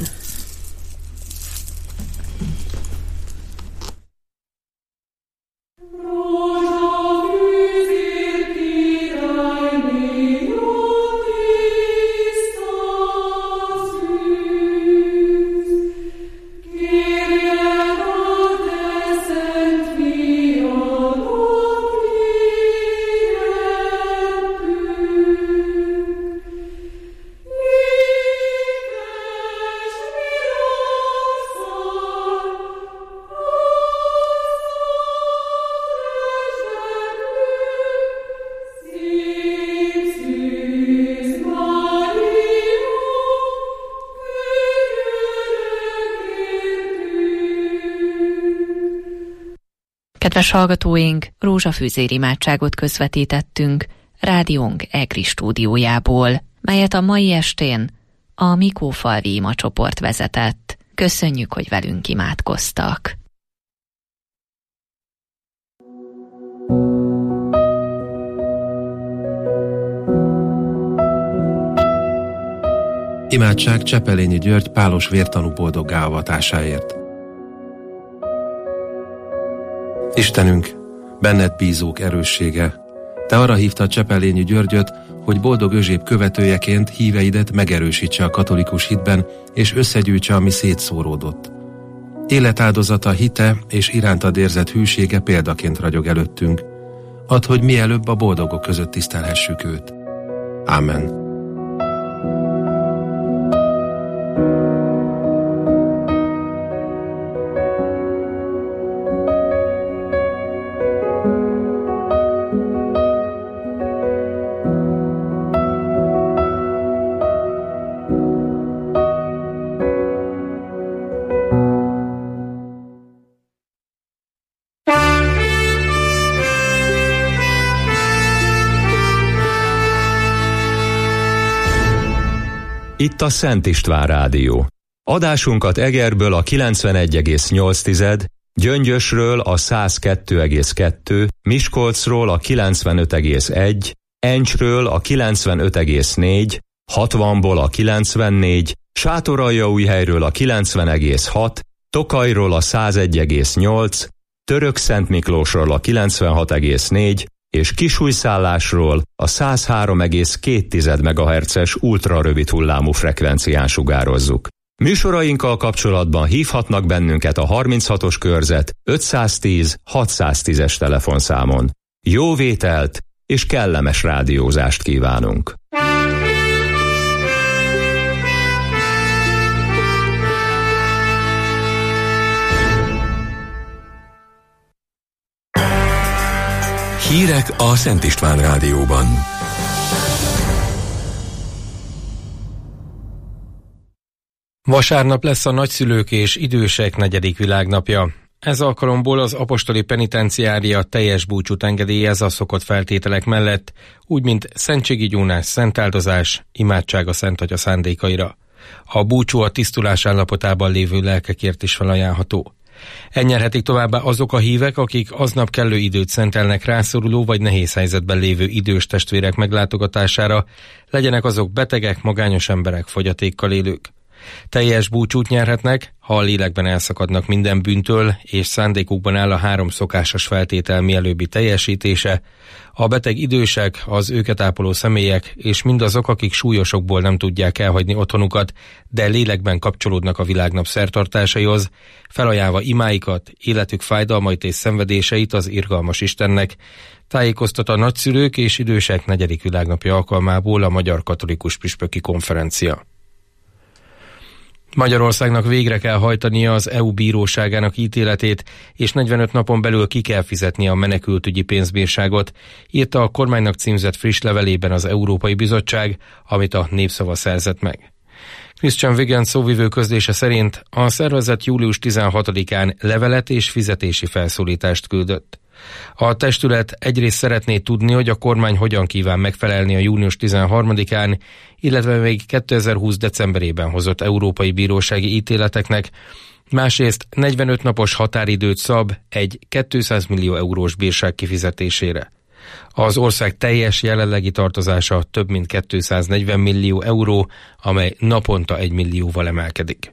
Kedves hallgatóink, rózsafűzér imádságot közvetítettünk rádiónk EGRI stúdiójából, melyet a mai estén a Mikófalvi imacsoport vezetett. Köszönjük, hogy velünk imádkoztak. Imádság Csepelényi György pálos vértanú boldoggá avatásáért. Istenünk, benned bízók erőssége, Te arra hívtad Csepelényi Györgyöt, hogy boldog Özséb követőjeként híveidet megerősítse a katolikus hitben, és összegyűjtse, ami szétszóródott. Életáldozata, hite és irántad érzett hűsége példaként ragyog előttünk. Add, hogy mielőbb a boldogok között tisztelhessük őt. Ámen. Itt a Szent István Rádió. Adásunkat Egerből a kilencvenegy egész nyolc, Gyöngyösről a száz kettő egész kettő, Miskolcról a kilencvenöt egész egy, Encsről a kilencvenöt egész négy, hatvanból a kilencvennégy, Sátoraljaújhelyről a kilencven egész hat, Tokajról a száz egy egész nyolc, Törökszentmiklósról a kilencvenhat egész négy, és Kisújszállásról a száz három egész két megahertzes ultrarövid hullámú frekvencián sugározzuk. Műsorainkkal kapcsolatban hívhatnak bennünket a harminchatos körzet ötszáztíz hatszáztízes telefonszámon. Jó vételt és kellemes rádiózást kívánunk! Hírek a Szent István Rádióban. Vasárnap lesz a nagyszülők és idősek negyedik világnapja. Ez alkalomból az apostoli penitenciária teljes búcsút engedélyez a szokott feltételek mellett, úgy mint szentségi gyónás, szentáldozás, imádság a Szent Atya szándékaira. A búcsú a tisztulás állapotában lévő lelkekért is felajánlható. Elnyerhetik továbbá azok a hívek, akik aznap kellő időt szentelnek rászoruló vagy nehéz helyzetben lévő idős testvérek meglátogatására, legyenek azok betegek, magányos emberek, fogyatékkal élők. Teljes búcsút nyerhetnek, ha a lélekben elszakadnak minden bűntől, és szándékukban áll a három szokásos feltétel mielőbbi teljesítése, a beteg idősek, az őket ápoló személyek, és mindazok, akik súlyosokból nem tudják elhagyni otthonukat, de lélekben kapcsolódnak a világnap szertartásaihoz, felajánlva imáikat, életük fájdalmait és szenvedéseit az irgalmas Istennek, tájékoztat a nagyszülők és idősek negyedik világnapja alkalmából a Magyar Katolikus Püspöki Konferencia. Magyarországnak végre kell hajtania az é u bíróságának ítéletét, és negyvenöt napon belül ki kell fizetnie a menekültügyi pénzbírságot, írta a kormánynak címzett friss levelében az Európai Bizottság, amit a Népszava szerzett meg. Christian Wiggins szóvivő közlése szerint a szervezet július tizenhatodikán levelet és fizetési felszólítást küldött. A testület egyrészt szeretné tudni, hogy a kormány hogyan kíván megfelelni a június tizenharmadikán, illetve még kétezer-húsz decemberében hozott európai bírósági ítéleteknek, másrészt negyvenöt napos határidőt szab egy kétszáz millió eurós bírság kifizetésére. Az ország teljes jelenlegi tartozása több mint kétszáznegyven millió euró, amely naponta egy millióval emelkedik.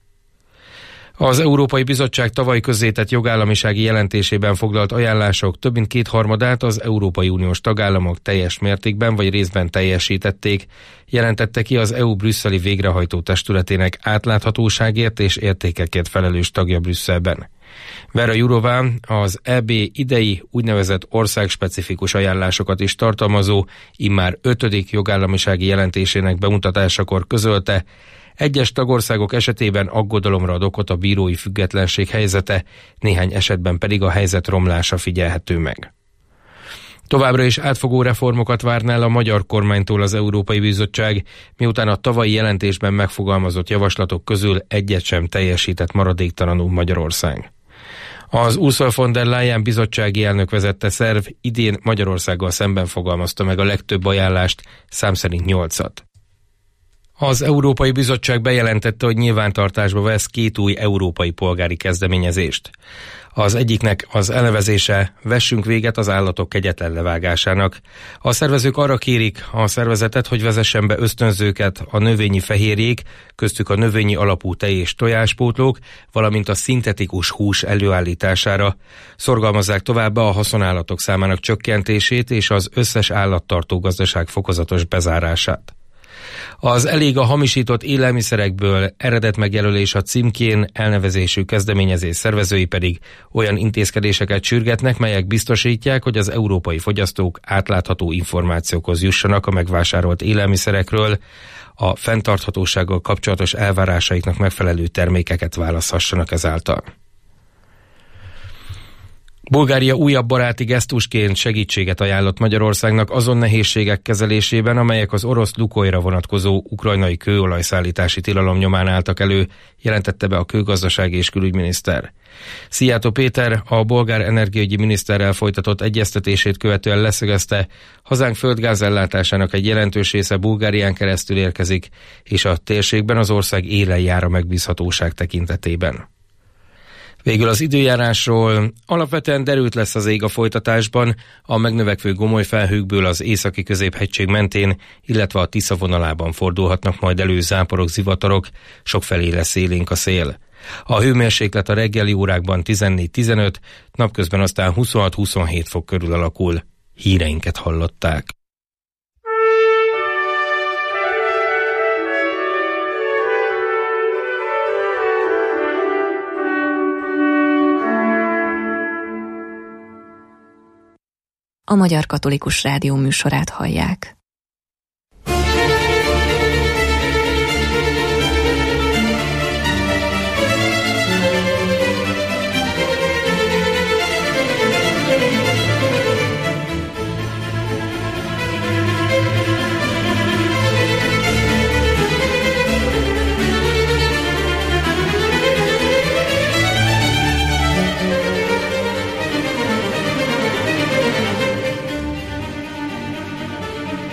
Az Európai Bizottság tavaly közzétett jogállamisági jelentésében foglalt ajánlások több mint kétharmadát az Európai Uniós tagállamok teljes mértékben vagy részben teljesítették, jelentette ki az é u brüsszeli végrehajtó testületének átláthatóságért és értékekért felelős tagja Brüsszelben. Vera Jourová az é bé idei úgynevezett országspecifikus ajánlásokat is tartalmazó, immár ötödik jogállamisági jelentésének bemutatásakor közölte, egyes tagországok esetében aggodalomra ad okot a bírói függetlenség helyzete, néhány esetben pedig a helyzet romlása figyelhető meg. Továbbra is átfogó reformokat várná el a magyar kormánytól az Európai Bizottság, miután a tavalyi jelentésben megfogalmazott javaslatok közül egyet sem teljesített maradéktalanul Magyarország. Az Ursula von der Leyen bizottsági elnök vezette szerv idén Magyarországgal szemben fogalmazta meg a legtöbb ajánlást, szám szerint nyolcat. Az Európai Bizottság bejelentette, hogy nyilvántartásba vesz két új európai polgári kezdeményezést. Az egyiknek az elnevezése Vessünk véget az állatok kegyetlen levágásának. A szervezők arra kérik a szervezetet, hogy vezessen be ösztönzőket a növényi fehérjék, köztük a növényi alapú tej és tojáspótlók, valamint a szintetikus hús előállítására. Szorgalmazzák továbbá a haszonállatok számának csökkentését és az összes állattartó gazdaság fokozatos bezárását. Az elég a hamisított élelmiszerekből eredet megjelölés a címkén elnevezésű kezdeményezés szervezői pedig olyan intézkedéseket sürgetnek, melyek biztosítják, hogy az európai fogyasztók átlátható információkhoz jussanak a megvásárolt élelmiszerekről, a fenntarthatósággal kapcsolatos elvárásaiknak megfelelő termékeket választhassanak ezáltal. Bulgária újabb baráti gesztusként segítséget ajánlott Magyarországnak azon nehézségek kezelésében, amelyek az orosz Lukoilra vonatkozó ukrajnai kőolajszállítási tilalom nyomán álltak elő, jelentette be a kőgazdasági és külügyminiszter. Szijjártó Péter a bolgár energiaügyi miniszterrel folytatott egyeztetését követően leszögezte, hazánk földgázellátásának egy jelentős része Bulgárián keresztül érkezik, és a térségben az ország élen jár a megbízhatóság tekintetében. Végül az időjárásról: alapvetően derült lesz az ég a folytatásban, a megnövekvő gomoly felhőkből az északi középhegység mentén, illetve a Tisza vonalában fordulhatnak majd elő záporok, zivatarok, sokfelé lesz élénk a szél. A hőmérséklet a reggeli órákban tizennégy-tizenöt, napközben aztán huszonhat-huszonhét fok körül alakul. Híreinket hallották. A Magyar Katolikus Rádió műsorát hallják.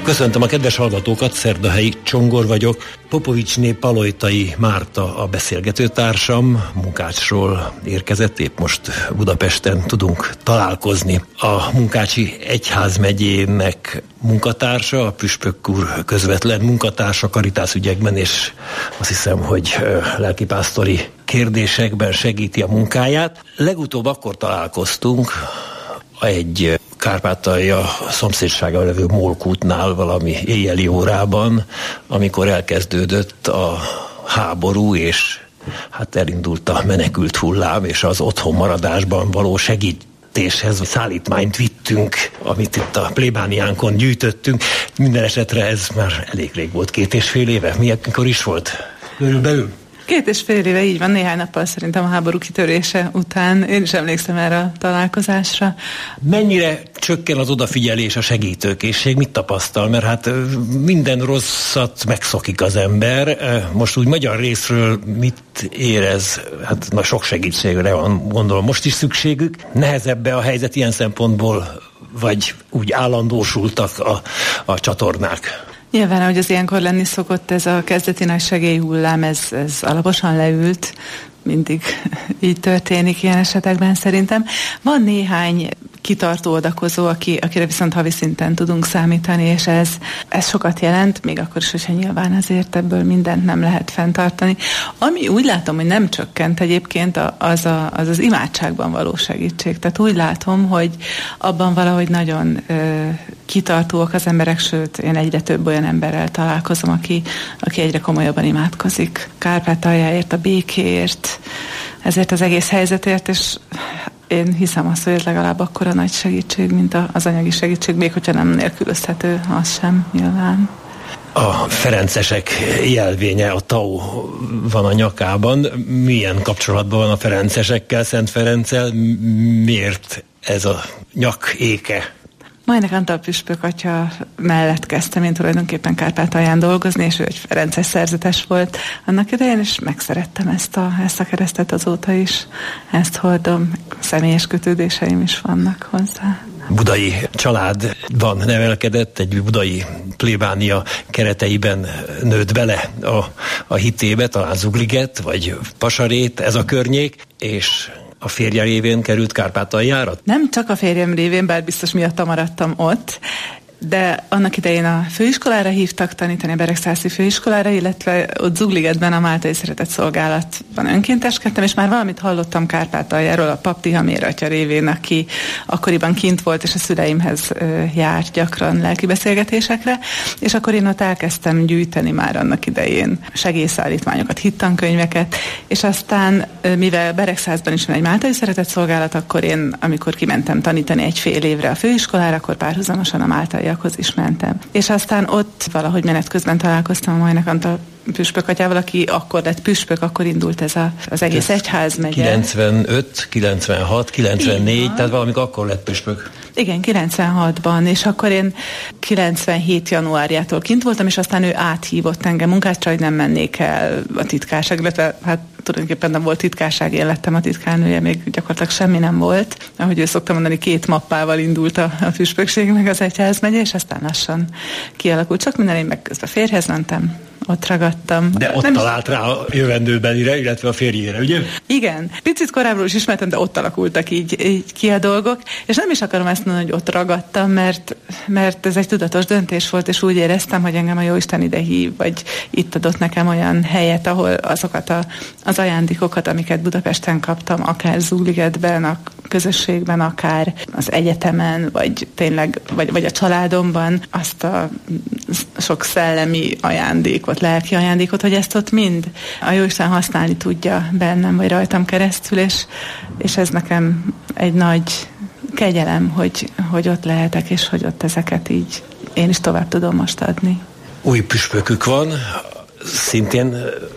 Köszöntöm a kedves hallgatókat, Szerdahelyi Csongor vagyok. Popovicsné Palojtai Márta a beszélgetőtársam, Munkácsról érkezett, épp most Budapesten tudunk találkozni. A Munkácsi Egyházmegyének munkatársa, a püspök úr közvetlen munkatársa Karitász ügyekben, és azt hiszem, hogy lelkipásztori kérdésekben segíti a munkáját. Legutóbb akkor találkoztunk egy Kárpátalja szomszédságában levő Molkútnál valami éjjeli órában, amikor elkezdődött a háború, és hát elindult a menekült hullám, és az otthon maradásban való segítéshez szállítmányt vittünk, amit itt a plébániánkon gyűjtöttünk. Minden esetre ez már elég rég volt, két és fél éve. Mikor is volt? Körülbelül? Két és fél éve, így van, néhány nappal szerintem a háború kitörése után. Én is emlékszem erre a találkozásra. Mennyire csökken az odafigyelés, a segítőkészség? Mit tapasztal? Mert hát minden rosszat megszokik az ember. Most úgy magyar részről mit érez? Hát na, sok segítségre van, gondolom, most is szükségük. Nehezebb a helyzet ilyen szempontból, vagy úgy állandósultak a, a csatornák? Nyilván, ahogy az ilyenkor lenni szokott, ez a kezdeti nagy segélyhullám, ez, ez alaposan leült, mindig így történik ilyen esetekben szerintem. Van néhány kitartó adakozó, aki, akire viszont havi szinten tudunk számítani, és ez, ez sokat jelent, még akkor is, hogyha nyilván azért ebből mindent nem lehet fenntartani. Ami úgy látom, hogy nem csökkent egyébként, az a, az, az imádságban való segítség. Tehát úgy látom, hogy abban valahogy nagyon ö, kitartóak az emberek, sőt, én egyre több olyan emberrel találkozom, aki, aki egyre komolyabban imádkozik. Kárpátaljáért, a békéért, ezért az egész helyzetért, és én hiszem azt, hogy ez legalább akkora nagy segítség, mint az anyagi segítség, még hogyha nem nélkülözhető, az sem nyilván. A ferencesek jelvénye, a tau van a nyakában. Milyen kapcsolatban van a ferencesekkel, Szent Ferenccel? Miért ez a nyak éke? Majnak Antal püspök atya mellett kezdtem én tulajdonképpen Kárpátalján dolgozni, és ő egy ferences szerzetes volt annak idején, és megszerettem ezt a, ezt a keresztet azóta is. Ezt hordom, személyes kötődéseim is vannak hozzá. Budai családban nevelkedett, egy budai plébánia kereteiben nőtt bele a, a hitébe, talán Zugliget, vagy Pasarét, ez a környék, és a férje révén került Kárpátaljára? Nem csak a férjem révén, bár biztos miatta maradtam ott, de annak idején a főiskolára hívtak tanítani, a Beregszászi főiskolára, illetve ott Zugligetben a Máltai Szeretett Szolgálatban önkénteskedtem, és már valamit hallottam Kárpátaljáról a pap Tihamér atya révén, aki akkoriban kint volt, és a szüleimhez járt gyakran lelki beszélgetésekre, és akkor én ott elkezdtem gyűjteni már annak idején segélyszállítmányokat, hittankönyveket, és aztán, mivel Beregszászban is van egy Máltai Szeretett Szolgálat, akkor én, amikor kimentem tanítani egy fél évre a főiskolára, akkor párhuzamosan a Máltai is mentem. És aztán ott valahogy menet közben találkoztam a Majnak Antal püspök atyával, aki akkor lett püspök, akkor indult ez a, az egész egyházmegye. kilencvenöt, kilencvenhat, kilencvennégy, tehát valamikor akkor lett püspök. Igen, kilencvenhatban, és akkor én kilencvenhét januárjától kint voltam, és aztán ő áthívott engem munkácsra, hogy nem mennék el a titkárság, illetve hát tulajdonképpen nem volt titkárság, én lettem a titkárnője, még gyakorlatilag semmi nem volt. Ahogy ő szokta mondani, két mappával indult a, a püspökség, meg az egyházmegye, és aztán lassan kialakult. Csak minden, én meg közben férjhez mentem, ott ragadtam. De ott nem talált rá a jövendőbelire, illetve a férjére, ugye? Igen. Picit korábbról is ismertem, de ott alakultak így, így ki a dolgok, és nem is akarom ezt mondani, hogy ott ragadtam, mert, mert ez egy tudatos döntés volt, és úgy éreztem, hogy engem a Jóisten ide hív, vagy itt adott nekem olyan helyet, ahol azokat a, az ajándékokat, amiket Budapesten kaptam, akár Zugligetben, a közösségben, akár az egyetemen, vagy tényleg, vagy, vagy a családomban, azt a sok szellemi ajándékot, lelki ajándékot, hogy ezt ott mind a Jóisten használni tudja bennem, vagy rajtam keresztül, és, és ez nekem egy nagy kegyelem, hogy, hogy ott lehetek, és hogy ott ezeket így én is tovább tudom most adni. Új püspökük van, szintén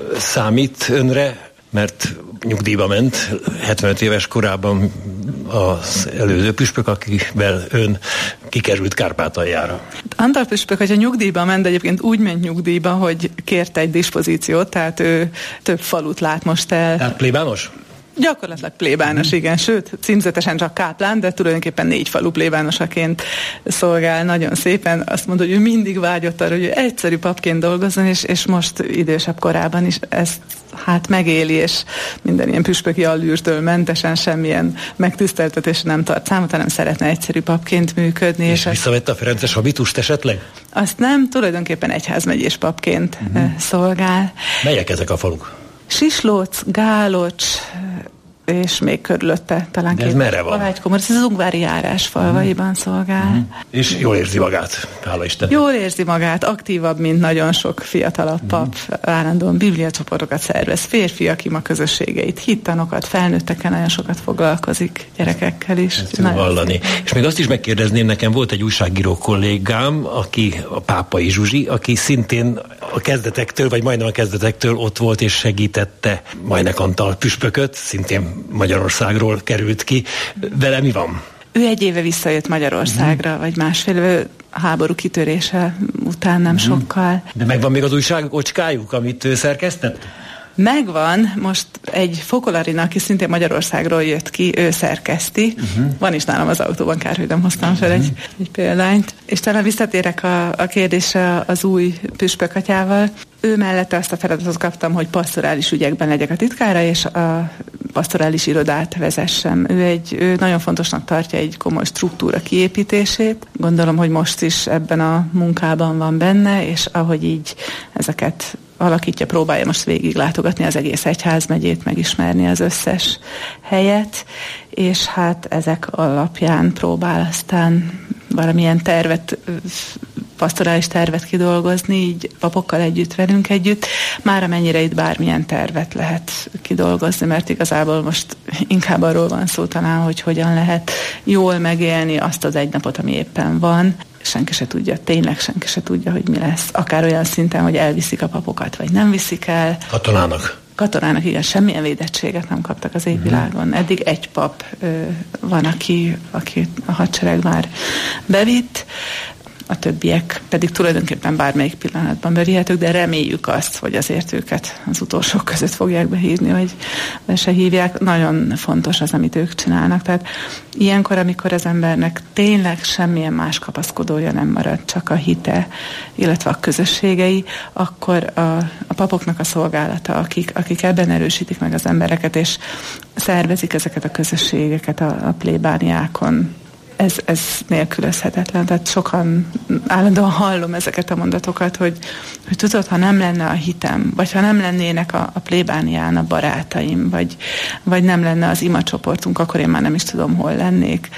számít önre, mert nyugdíjba ment hetvenöt éves korában az előző püspök, akivel ön kikerült Kárpátaljára. Antal püspök, hogyha nyugdíjba ment, de egyébként úgy ment nyugdíjba, hogy kérte egy dispozíciót, tehát ő több falut lát most el. Tehát plébános? Gyakorlatilag plébános, igen, sőt, címzetesen csak káplán, de tulajdonképpen négy falu plébánosaként szolgál nagyon szépen. Azt mondta, hogy ő mindig vágyott arra, hogy ő egyszerű papként dolgozzon, és, és most idősebb korában is ezt hát megéli, és minden ilyen püspöki allűrtől mentesen semmilyen megtiszteltetés nem tart számot, hanem szeretne egyszerű papként működni. És, és visszavette a ferences habitust esetleg? Azt nem, tulajdonképpen egyházmegyés papként uh-huh. szolgál. Melyek ezek a faluk? Sislóc, Gálocs, és még körülötte talán de ez két merre van? Favágykomor, ez az Ungvári járás falvaiban szolgál. Uh-huh. És jól érzi magát, hála Isten. Jól érzi magát, aktívabb, mint nagyon sok fiatalabb pap, uh-huh. állandóan bibliacsoportokat szervez, férfiak ima közösségeit, hittanokat, felnőttekkel nagyon sokat foglalkozik, gyerekekkel is. Ezt tudom hallani. És még azt is megkérdezném, nekem volt egy újságíró kollégám, aki a Pápai Zsuzsi, aki szintén a kezdetektől, vagy majdnem a kezdetektől ott volt és segítette Majnek Antal püspököt, szintén Magyarországról került ki. Vele mi van? Ő egy éve visszajött Magyarországra, uh-huh. vagy másfél háború kitörése után nem uh-huh. sokkal. De megvan még az újság ocskájuk, amit ő szerkesztett? Megvan, most egy Fokolarinak, aki szintén Magyarországról jött ki, ő szerkeszti. Uh-huh. Van is nálam az autóban, kár, hogy nem hoztam fel uh-huh. egy, egy példányt. És talán visszatérek a, a kérdésre az új püspökatyával. Ő mellette azt a feladatot kaptam, hogy pastorális ügyekben legyek a titkára, és a pastorális irodát vezessem. Ő, egy, ő nagyon fontosnak tartja egy komoly struktúra kiépítését. Gondolom, hogy most is ebben a munkában van benne, és ahogy így ezeket alakítja, próbálja most végig látogatni az egész egyházmegyét, megismerni az összes helyet, és hát ezek alapján próbál aztán valamilyen tervet, pastorális tervet kidolgozni, így papokkal együtt, velünk együtt, már amennyire itt bármilyen tervet lehet kidolgozni, mert igazából most inkább arról van szó talán, hogy hogyan lehet jól megélni azt az egy napot, ami éppen van. Senki se tudja, tényleg senki se tudja, hogy mi lesz. Akár olyan szinten, hogy elviszik a papokat, vagy nem viszik el. Katonának. Katonának, igen, semmilyen védettséget nem kaptak az égvilágon. Eddig egy pap ö, van, aki, aki a hadsereg már bevitt, a többiek pedig tulajdonképpen bármelyik pillanatban bevihetők, de reméljük azt, hogy azért őket az utolsók között fogják behívni, vagy be se hívják. Nagyon fontos az, amit ők csinálnak. Tehát ilyenkor, amikor az embernek tényleg semmilyen más kapaszkodója nem marad, csak a hite, illetve a közösségei, akkor a, a papoknak a szolgálata, akik, akik ebben erősítik meg az embereket, és szervezik ezeket a közösségeket a, a plébániákon, Ez, ez nélkülözhetetlen. Tehát sokan állandóan hallom ezeket a mondatokat, hogy, hogy tudod, ha nem lenne a hitem, vagy ha nem lennének a, a plébánián a barátaim, vagy, vagy nem lenne az imacsoportunk, akkor én már nem is tudom, hol lennék.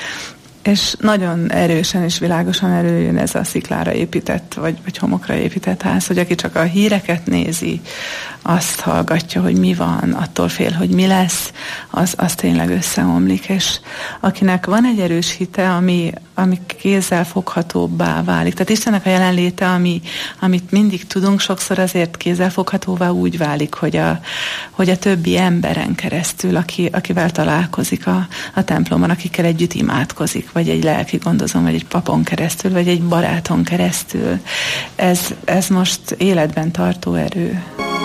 És nagyon erősen és világosan előjön ez a sziklára épített, vagy, vagy homokra épített ház, hogy aki csak a híreket nézi, azt hallgatja, hogy mi van, attól fél, hogy mi lesz, az, az tényleg összeomlik. És akinek van egy erős hite, ami, ami kézzel foghatóbbá válik. Tehát Istennek a jelenléte, ami, amit mindig tudunk, sokszor azért kézzel foghatóvá úgy válik, hogy a, hogy a többi emberen keresztül, aki, akivel találkozik a, a templomban, akikkel együtt imádkozik, vagy egy lelki gondozón, vagy egy papon keresztül, vagy egy baráton keresztül. Ez, ez most életben tartó erő.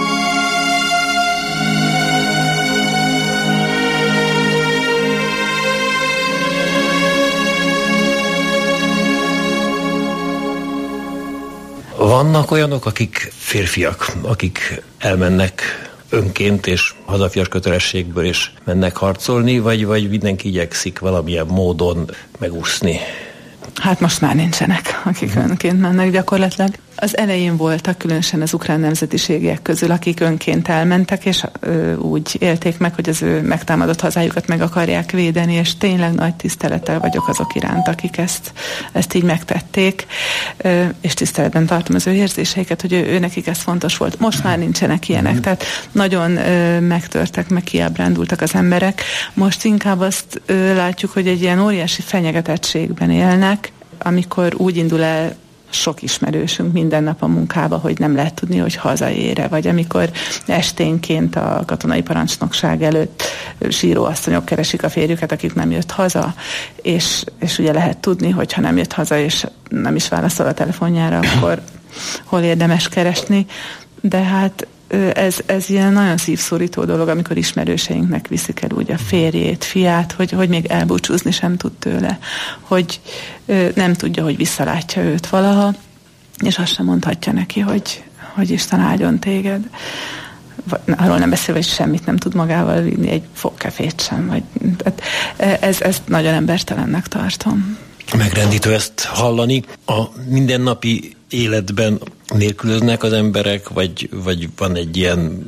Vannak olyanok, akik férfiak, akik elmennek önként és hazafias kötelességből is mennek harcolni, vagy, vagy mindenki igyekszik valamilyen módon megúszni? Hát most már nincsenek, akik önként mennek gyakorlatilag. Az elején voltak, különösen az ukrán nemzetiségek közül, akik önként elmentek, és ö, úgy élték meg, hogy az ő megtámadott hazájukat meg akarják védeni, és tényleg nagy tisztelettel vagyok azok iránt, akik ezt, ezt így megtették, ö, és tiszteletben tartom az ő érzéseiket, hogy ő, ő nekik ez fontos volt. Most már nincsenek ilyenek, tehát nagyon ö, megtörtek, meg kiábrándultak az emberek. Most inkább azt ö, látjuk, hogy egy ilyen óriási fenyegetettségben élnek, amikor úgy indul el sok ismerősünk minden nap a munkába, hogy nem lehet tudni, hogy hazaére, vagy amikor esténként a katonai parancsnokság előtt síróasszonyok keresik a férjüket, akik nem jött haza, és, és ugye lehet tudni, hogy ha nem jött haza, és nem is válaszol a telefonjára, akkor hol érdemes keresni, de hát ez, ez ilyen nagyon szívszorító dolog, amikor ismerőseinknek viszik el úgy a férjét, fiát, hogy, hogy még elbúcsúzni sem tud tőle, hogy nem tudja, hogy visszalátja őt valaha, és azt sem mondhatja neki, hogy, hogy Isten áldjon téged. Arról nem beszél, hogy semmit nem tud magával vinni, egy fogkefét sem. Vagy, ez, ezt nagyon embertelennek tartom. Megrendítő ezt hallani. A mindennapi életben nélkülöznek az emberek, vagy, vagy van egy ilyen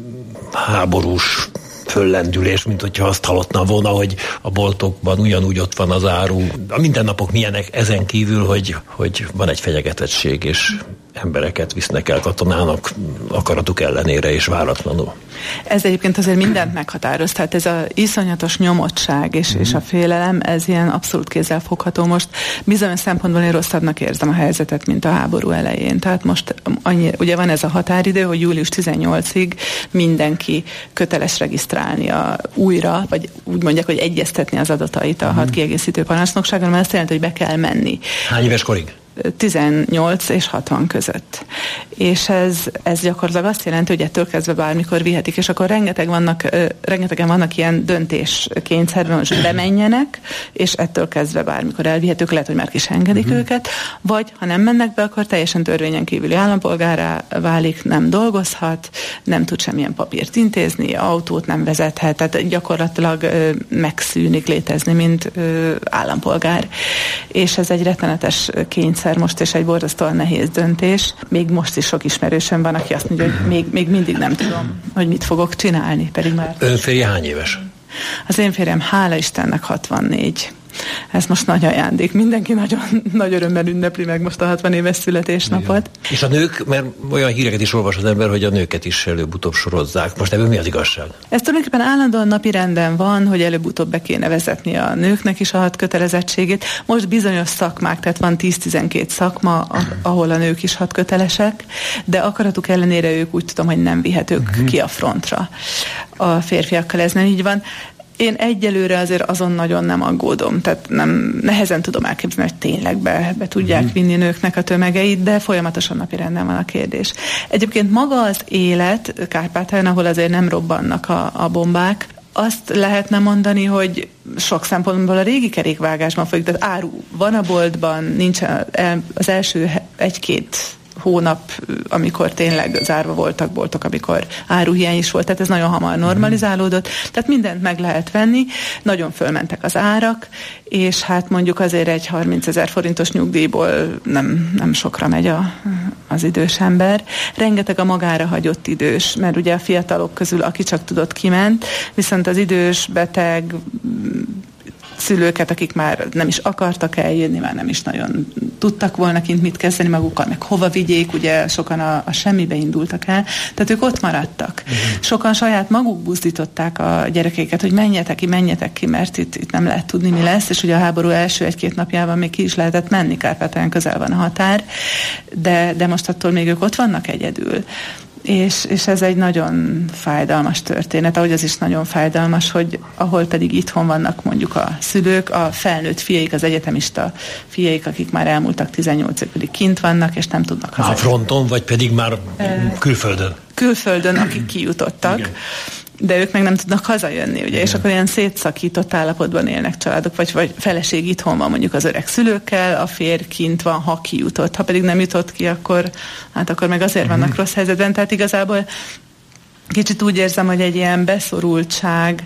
háborús föllendülés, mint hogyha azt hallottna volna, hogy a boltokban ugyanúgy ott van az áru. A mindennapok milyenek ezen kívül, hogy, hogy van egy fenyegetettség, és embereket visznek el katonának akaratuk ellenére és váratlanul. Ez egyébként azért mindent meghatároz, tehát ez az iszonyatos nyomottság és, mm. és a félelem, ez ilyen abszolút kézzelfogható. Most bizonyos szempontból én rosszabbnak érzem a helyzetet, mint a háború elején. Tehát most annyi, ugye van ez a határidő, hogy július tizennyolcadikáig mindenki köteles regisztrálnia újra, vagy úgy mondják, hogy egyeztetni az adatait a mm. hadkiegészítő parancsnokságon, mert azt jelenti, hogy be kell menni. Hány éves korig? tizennyolc és hatvan között. És ez, ez gyakorlatilag azt jelenti, hogy ettől kezdve bármikor vihetik, és akkor rengeteg vannak, rengetegen vannak ilyen döntéskényszerben, hogy bemenjenek, és ettől kezdve bármikor elvihetők, lehet, hogy már is engedik uh-huh. őket, vagy ha nem mennek be, akkor teljesen törvényen kívüli állampolgárá válik, nem dolgozhat, nem tud semmilyen papírt intézni, autót nem vezethet, tehát gyakorlatilag ö, megszűnik létezni, mint ö, állampolgár. És ez egy rettenetes kényszer most, és egy borzasztóan nehéz döntés. Még most is sok ismerősöm van, aki azt mondja, hogy még, még mindig nem tudom, hogy mit fogok csinálni, pedig már... Ön férje hány éves? Az én férjem, hála Istennek, hatvannégy. Ez most nagy ajándék. Mindenki nagyon nagy örömmel ünnepli meg most a hatvan éves születésnapot. Igen. És a nők, mert olyan híreket is olvas az ember, hogy a nőket is előbb-utóbb sorozzák. Most ebből mi az igazság? Ez tulajdonképpen állandóan napi renden van, hogy előbb-utóbb be kéne vezetni a nőknek is a hat kötelezettségét. Most bizonyos szakmák, tehát van tíz-tizenkét szakma, ahol a nők is hat kötelesek, de akaratuk ellenére ők úgy tudom, hogy nem vihetők uh-huh. ki a frontra. A férfiakkal ez nem így van. Én egyelőre azért azon nagyon nem aggódom, tehát nem, nehezen tudom elképzelni, hogy tényleg be, be tudják mm. vinni nőknek a tömegeit, de folyamatosan napirenden van a kérdés. Egyébként maga az élet Kárpátalján, ahol azért nem robbannak a, a bombák, azt lehetne mondani, hogy sok szempontból a régi kerékvágásban folyik, tehát áru van a boltban, nincs az első egy-két hónap, amikor tényleg zárva voltak boltok, amikor áruhiány is volt, tehát ez nagyon hamar normalizálódott, tehát mindent meg lehet venni, nagyon fölmentek az árak, és hát mondjuk azért egy harmincezer forintos nyugdíjból nem, nem sokra megy a, az idős ember. Rengeteg a magára hagyott idős, mert ugye a fiatalok közül, aki csak tudott, kiment, viszont az idős, beteg, szülőket, akik már nem is akartak eljönni, már nem is nagyon tudtak volna kint mit kezdeni magukkal, meg hova vigyék, ugye sokan a, a semmibe indultak el, tehát ők ott maradtak. Uh-huh. Sokan saját maguk buzdították a gyerekeket, hogy menjetek ki, menjetek ki, mert itt, itt nem lehet tudni, mi lesz, és ugye a háború első egy-két napjában még ki is lehetett menni, Kárpátalján közel van a határ, de, de most attól még ők ott vannak egyedül. És, és ez egy nagyon fájdalmas történet, ahogy az is nagyon fájdalmas, hogy ahol pedig itthon vannak mondjuk a szülők, a felnőtt fiaik, az egyetemista fiaik, akik már elmúltak tizennyolcig, pedig kint vannak, és nem tudnak haza. A fronton, vagy pedig már külföldön? Külföldön, akik kijutottak. Igen. De ők meg nem tudnak hazajönni, ugye, és akkor ilyen szétszakított állapotban élnek családok, vagy, vagy feleség itthon van mondjuk az öreg szülőkkel, a férj kint van, ha kijutott, ha pedig nem jutott ki, akkor, hát akkor meg azért vannak uh-huh. rossz helyzetben, tehát igazából kicsit úgy érzem, hogy egy ilyen beszorultság,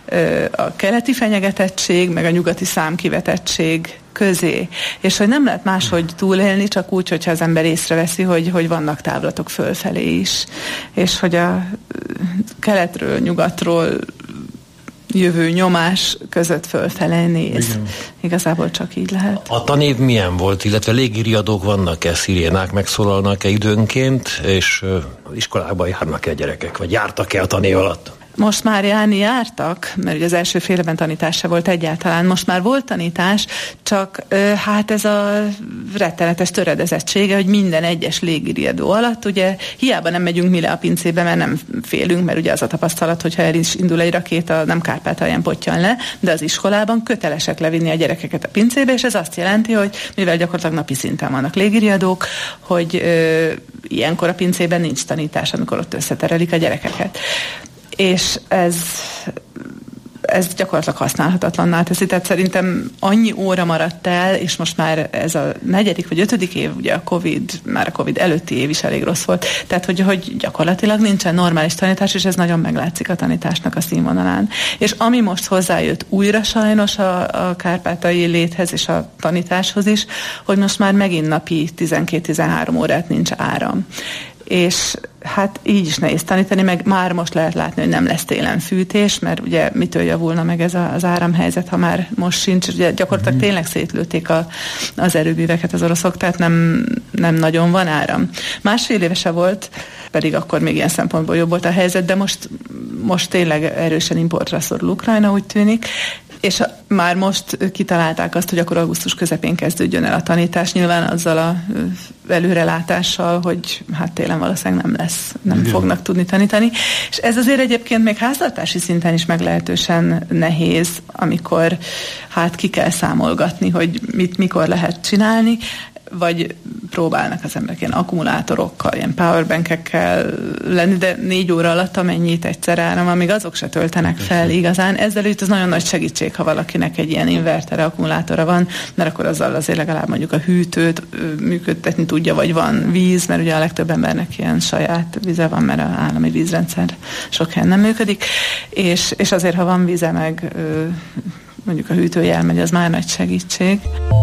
a keleti fenyegetettség, meg a nyugati számkivetettség közé, és hogy nem lehet máshogy túlélni, csak úgy, hogyha az ember észreveszi, hogy, hogy vannak távlatok fölfelé is, és hogy a keletről, nyugatról jövő nyomás között fölfelé néz. Igen. Igazából csak így lehet. A tanév milyen volt, illetve légiriadók vannak-e, szirénák megszólalnak-e időnként, és uh, iskolába járnak-e a gyerekek, vagy jártak-e a tanév alatt? Most már járni jártak, mert ugye az első fél évben tanítás se volt egyáltalán. Most már volt tanítás, csak hát ez a rettenetes töredezettsége, hogy minden egyes légiriadó alatt, ugye hiába nem megyünk mi le a pincébe, mert nem félünk, mert ugye az a tapasztalat, hogyha el is indul egy rakéta, nem Kárpátalján pottyan le, de az iskolában kötelesek levinni a gyerekeket a pincébe, és ez azt jelenti, hogy mivel gyakorlatilag napi szinten vannak légiriadók, hogy ö, ilyenkor a pincében nincs tanítás, amikor ott összeterelik a gyerekeket. És ez, ez gyakorlatilag használhatatlanná teszi. Tehát szerintem annyi óra maradt el, és most már ez a negyedik vagy ötödik év, ugye a Covid, már a Covid előtti év is elég rossz volt. Tehát, hogy, hogy gyakorlatilag nincsen normális tanítás, és ez nagyon meglátszik a tanításnak a színvonalán. És ami most hozzájött újra sajnos a, a kárpátaljai léthez és a tanításhoz is, hogy most már megint napi tizenkét-tizenhárom órát nincs áram. És hát így is nehéz tanítani, meg már most lehet látni, hogy nem lesz télen fűtés, mert ugye mitől javulna meg ez a, az áramhelyzet, ha már most sincs. Ugye gyakorlatilag mm. tényleg szétlőtték a, az erőműveket az oroszok, tehát nem, nem nagyon van áram. Másfél évese volt, pedig akkor még ilyen szempontból jobb volt a helyzet, de most, most tényleg erősen importra szorul Ukrajna, úgy tűnik, és a, már most kitalálták azt, hogy akkor augusztus közepén kezdődjön el a tanítás, nyilván azzal a előrelátással, hogy hát télen valószínűleg nem lesz, nem Igen. fognak tudni tanítani. És ez azért egyébként még háztartási szinten is meglehetősen nehéz, amikor hát ki kell számolgatni, hogy mit mikor lehet csinálni, vagy próbálnak az emberek ilyen akkumulátorokkal, ilyen powerbankekkel lenni, de négy óra alatt amennyit egyszer áram, amíg azok se töltenek fel igazán. Ezzel itt az nagyon nagy segítség, ha valakinek egy ilyen invertere, akkumulátora van, mert akkor azzal azért legalább mondjuk a hűtőt működtetni tudja, vagy van víz, mert ugye a legtöbb embernek ilyen saját víze van, mert az állami vízrendszer sok helyen nem működik, és, és azért, ha van víze, meg mondjuk a hűtője elmegy, az már nagy segítség.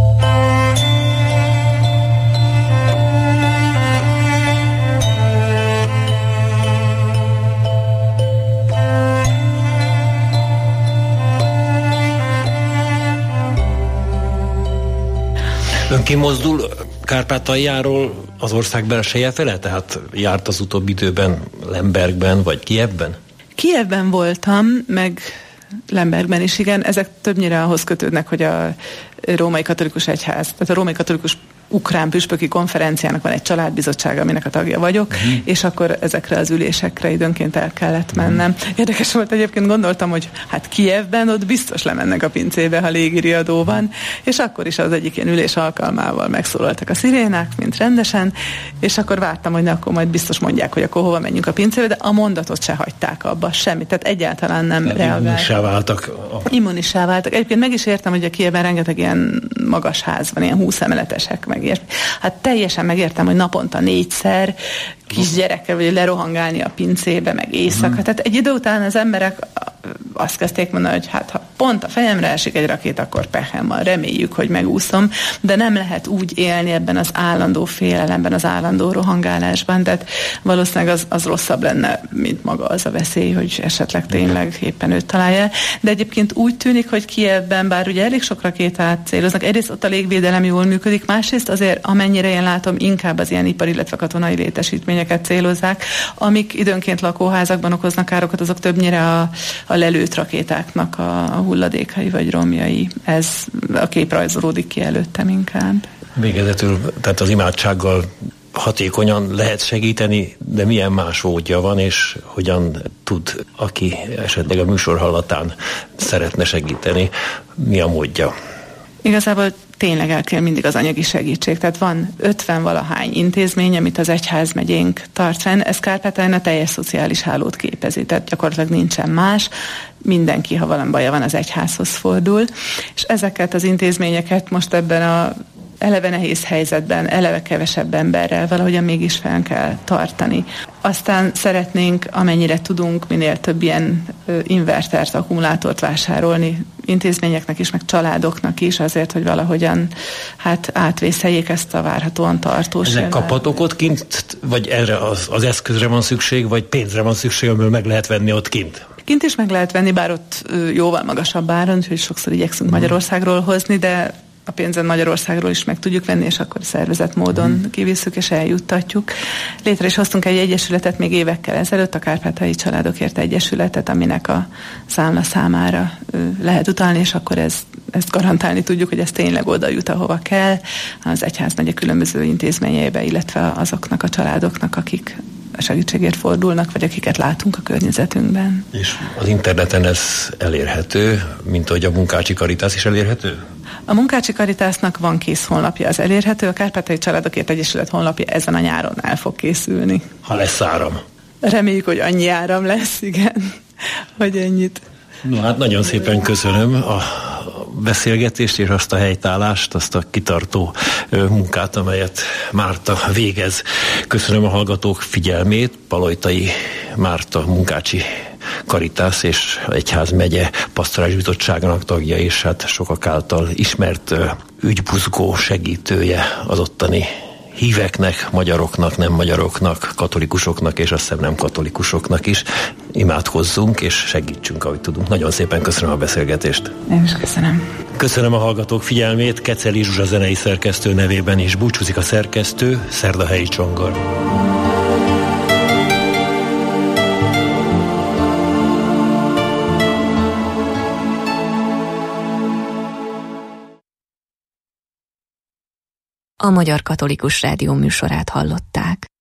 Ön kimozdul Kárpátaljáról az ország belseje fele? Tehát járt az utóbbi időben Lembergben vagy Kijevben? Kijevben voltam, meg Lembergben is, igen. Ezek többnyire ahhoz kötődnek, hogy a római katolikus egyház, tehát a római katolikus ukrán püspöki konferenciának van egy családbizottsága, aminek a tagja vagyok, uh-huh. és akkor ezekre az ülésekre időnként el kellett mennem. Uh-huh. Érdekes volt egyébként, gondoltam, hogy hát Kijevben ott biztos lemennek a pincébe, ha légiriadó van, és akkor is az egyik ilyen ülés alkalmával megszólaltak a szirénák, mint rendesen, és akkor vártam, hogy akkor majd biztos mondják, hogy akkor hova menjünk a pincébe, de a mondatot se hagyták abba, semmit, tehát egyáltalán nem reagáltak. Immunissá váltak. Immunissá váltak. Egyébként meg is értem, hogy a Kijevben rengeteg ilyen magas ház van, ilyen húsz emeletesek, meg ilyesmi. Hát teljesen megértem, hogy naponta négyszer kisgyerekkel, vagy lerohangálni a pincébe, meg éjszaka. Mm. Tehát egy idő után az emberek azt kezdték mondani, hogy hát ha pont a fejemre esik egy rakét, akkor pehem van, reméljük, hogy megúszom, de nem lehet úgy élni ebben az állandó félelemben, az állandó rohangálásban, tehát valószínűleg az, az rosszabb lenne, mint maga az a veszély, hogy esetleg tényleg éppen őt találja. De egyébként úgy tűnik, hogy Kijevben, bár ugye elég sok rakétát céloznak, egyrészt ott a légvédelem jól működik, másrészt azért, amennyire én látom, inkább az ilyen ipari, illetve katonai létesítményeket célozzák, amik időnként lakóházakban okoznak károkat, azok többnyire a, a lelőtt rakétáknak a, a hulladékai vagy romjai. Ez a kép rajzolódik ki előttem inkább. Végezetül, tehát az imádsággal hatékonyan lehet segíteni, de milyen más módja van, és hogyan tud, aki esetleg a műsor hallatán szeretne segíteni, mi a módja? Igazából tényleg el kell mindig az anyagi segítség. Tehát van ötven valahány intézmény, amit az egyházmegyénk tart fenn. Ez Kárpátalján a teljes szociális hálót képezi, tehát gyakorlatilag nincsen más. Mindenki, ha valami baja van, az egyházhoz fordul. És ezeket az intézményeket most ebben a eleve nehéz helyzetben, eleve kevesebb emberrel valahogyan mégis fel kell tartani. Aztán szeretnénk, amennyire tudunk, minél több ilyen invertert, akkumulátort vásárolni intézményeknek is, meg családoknak is, azért, hogy valahogyan hát átvészeljék ezt a várhatóan tartós. Ezek kaphatók ott kint, vagy erre az, az eszközre van szükség, vagy pénzre van szükség, amiből meg lehet venni ott kint? Kint is meg lehet venni, bár ott jóval magasabb áron, úgyhogy sokszor igyekszünk Magyarországról hozni, de a pénzen Magyarországról is meg tudjuk venni, és akkor szervezett módon mm. kivisszük és eljuttatjuk. Létre is hoztunk egy egyesületet még évekkel ezelőtt, a Kárpátaljai Családokért Egyesületet, aminek a számla számára lehet utalni, és akkor ez, ezt garantálni tudjuk, hogy ez tényleg oda jut, ahova kell, az egyházmegye különböző intézményeibe, illetve azoknak a családoknak, akik segítségért fordulnak, vagy akiket látunk a környezetünkben. És az interneten ez elérhető, mint ahogy a Munkácsi Caritas is elérhető? A Munkácsi Caritasnak van kész honlapja, az elérhető, a Kárpátaljai Családokért Egyesület honlapja ezen a nyáron el fog készülni. Ha lesz áram. Reméljük, hogy annyi áram lesz, igen, hogy ennyit. No, hát nagyon szépen köszönöm a beszélgetést és azt a helytállást, azt a kitartó munkát, amelyet Márta végez. Köszönöm a hallgatók figyelmét. Paloitai Márta Munkácsi Caritas és Egyházmegye Pastorális Bizottságának tagja, és hát sokak által ismert ügybuzgó segítője az ottani híveknek, magyaroknak, nem magyaroknak, katolikusoknak és azt hiszem nem katolikusoknak is. Imádkozzunk és segítsünk, ahogy tudunk. Nagyon szépen köszönöm a beszélgetést. Én is köszönöm. Köszönöm a hallgatók figyelmét. Keceli Zsuzsa zenei szerkesztő nevében is búcsúzik a szerkesztő, Szerdahelyi Csongor. A Magyar Katolikus Rádió műsorát hallották.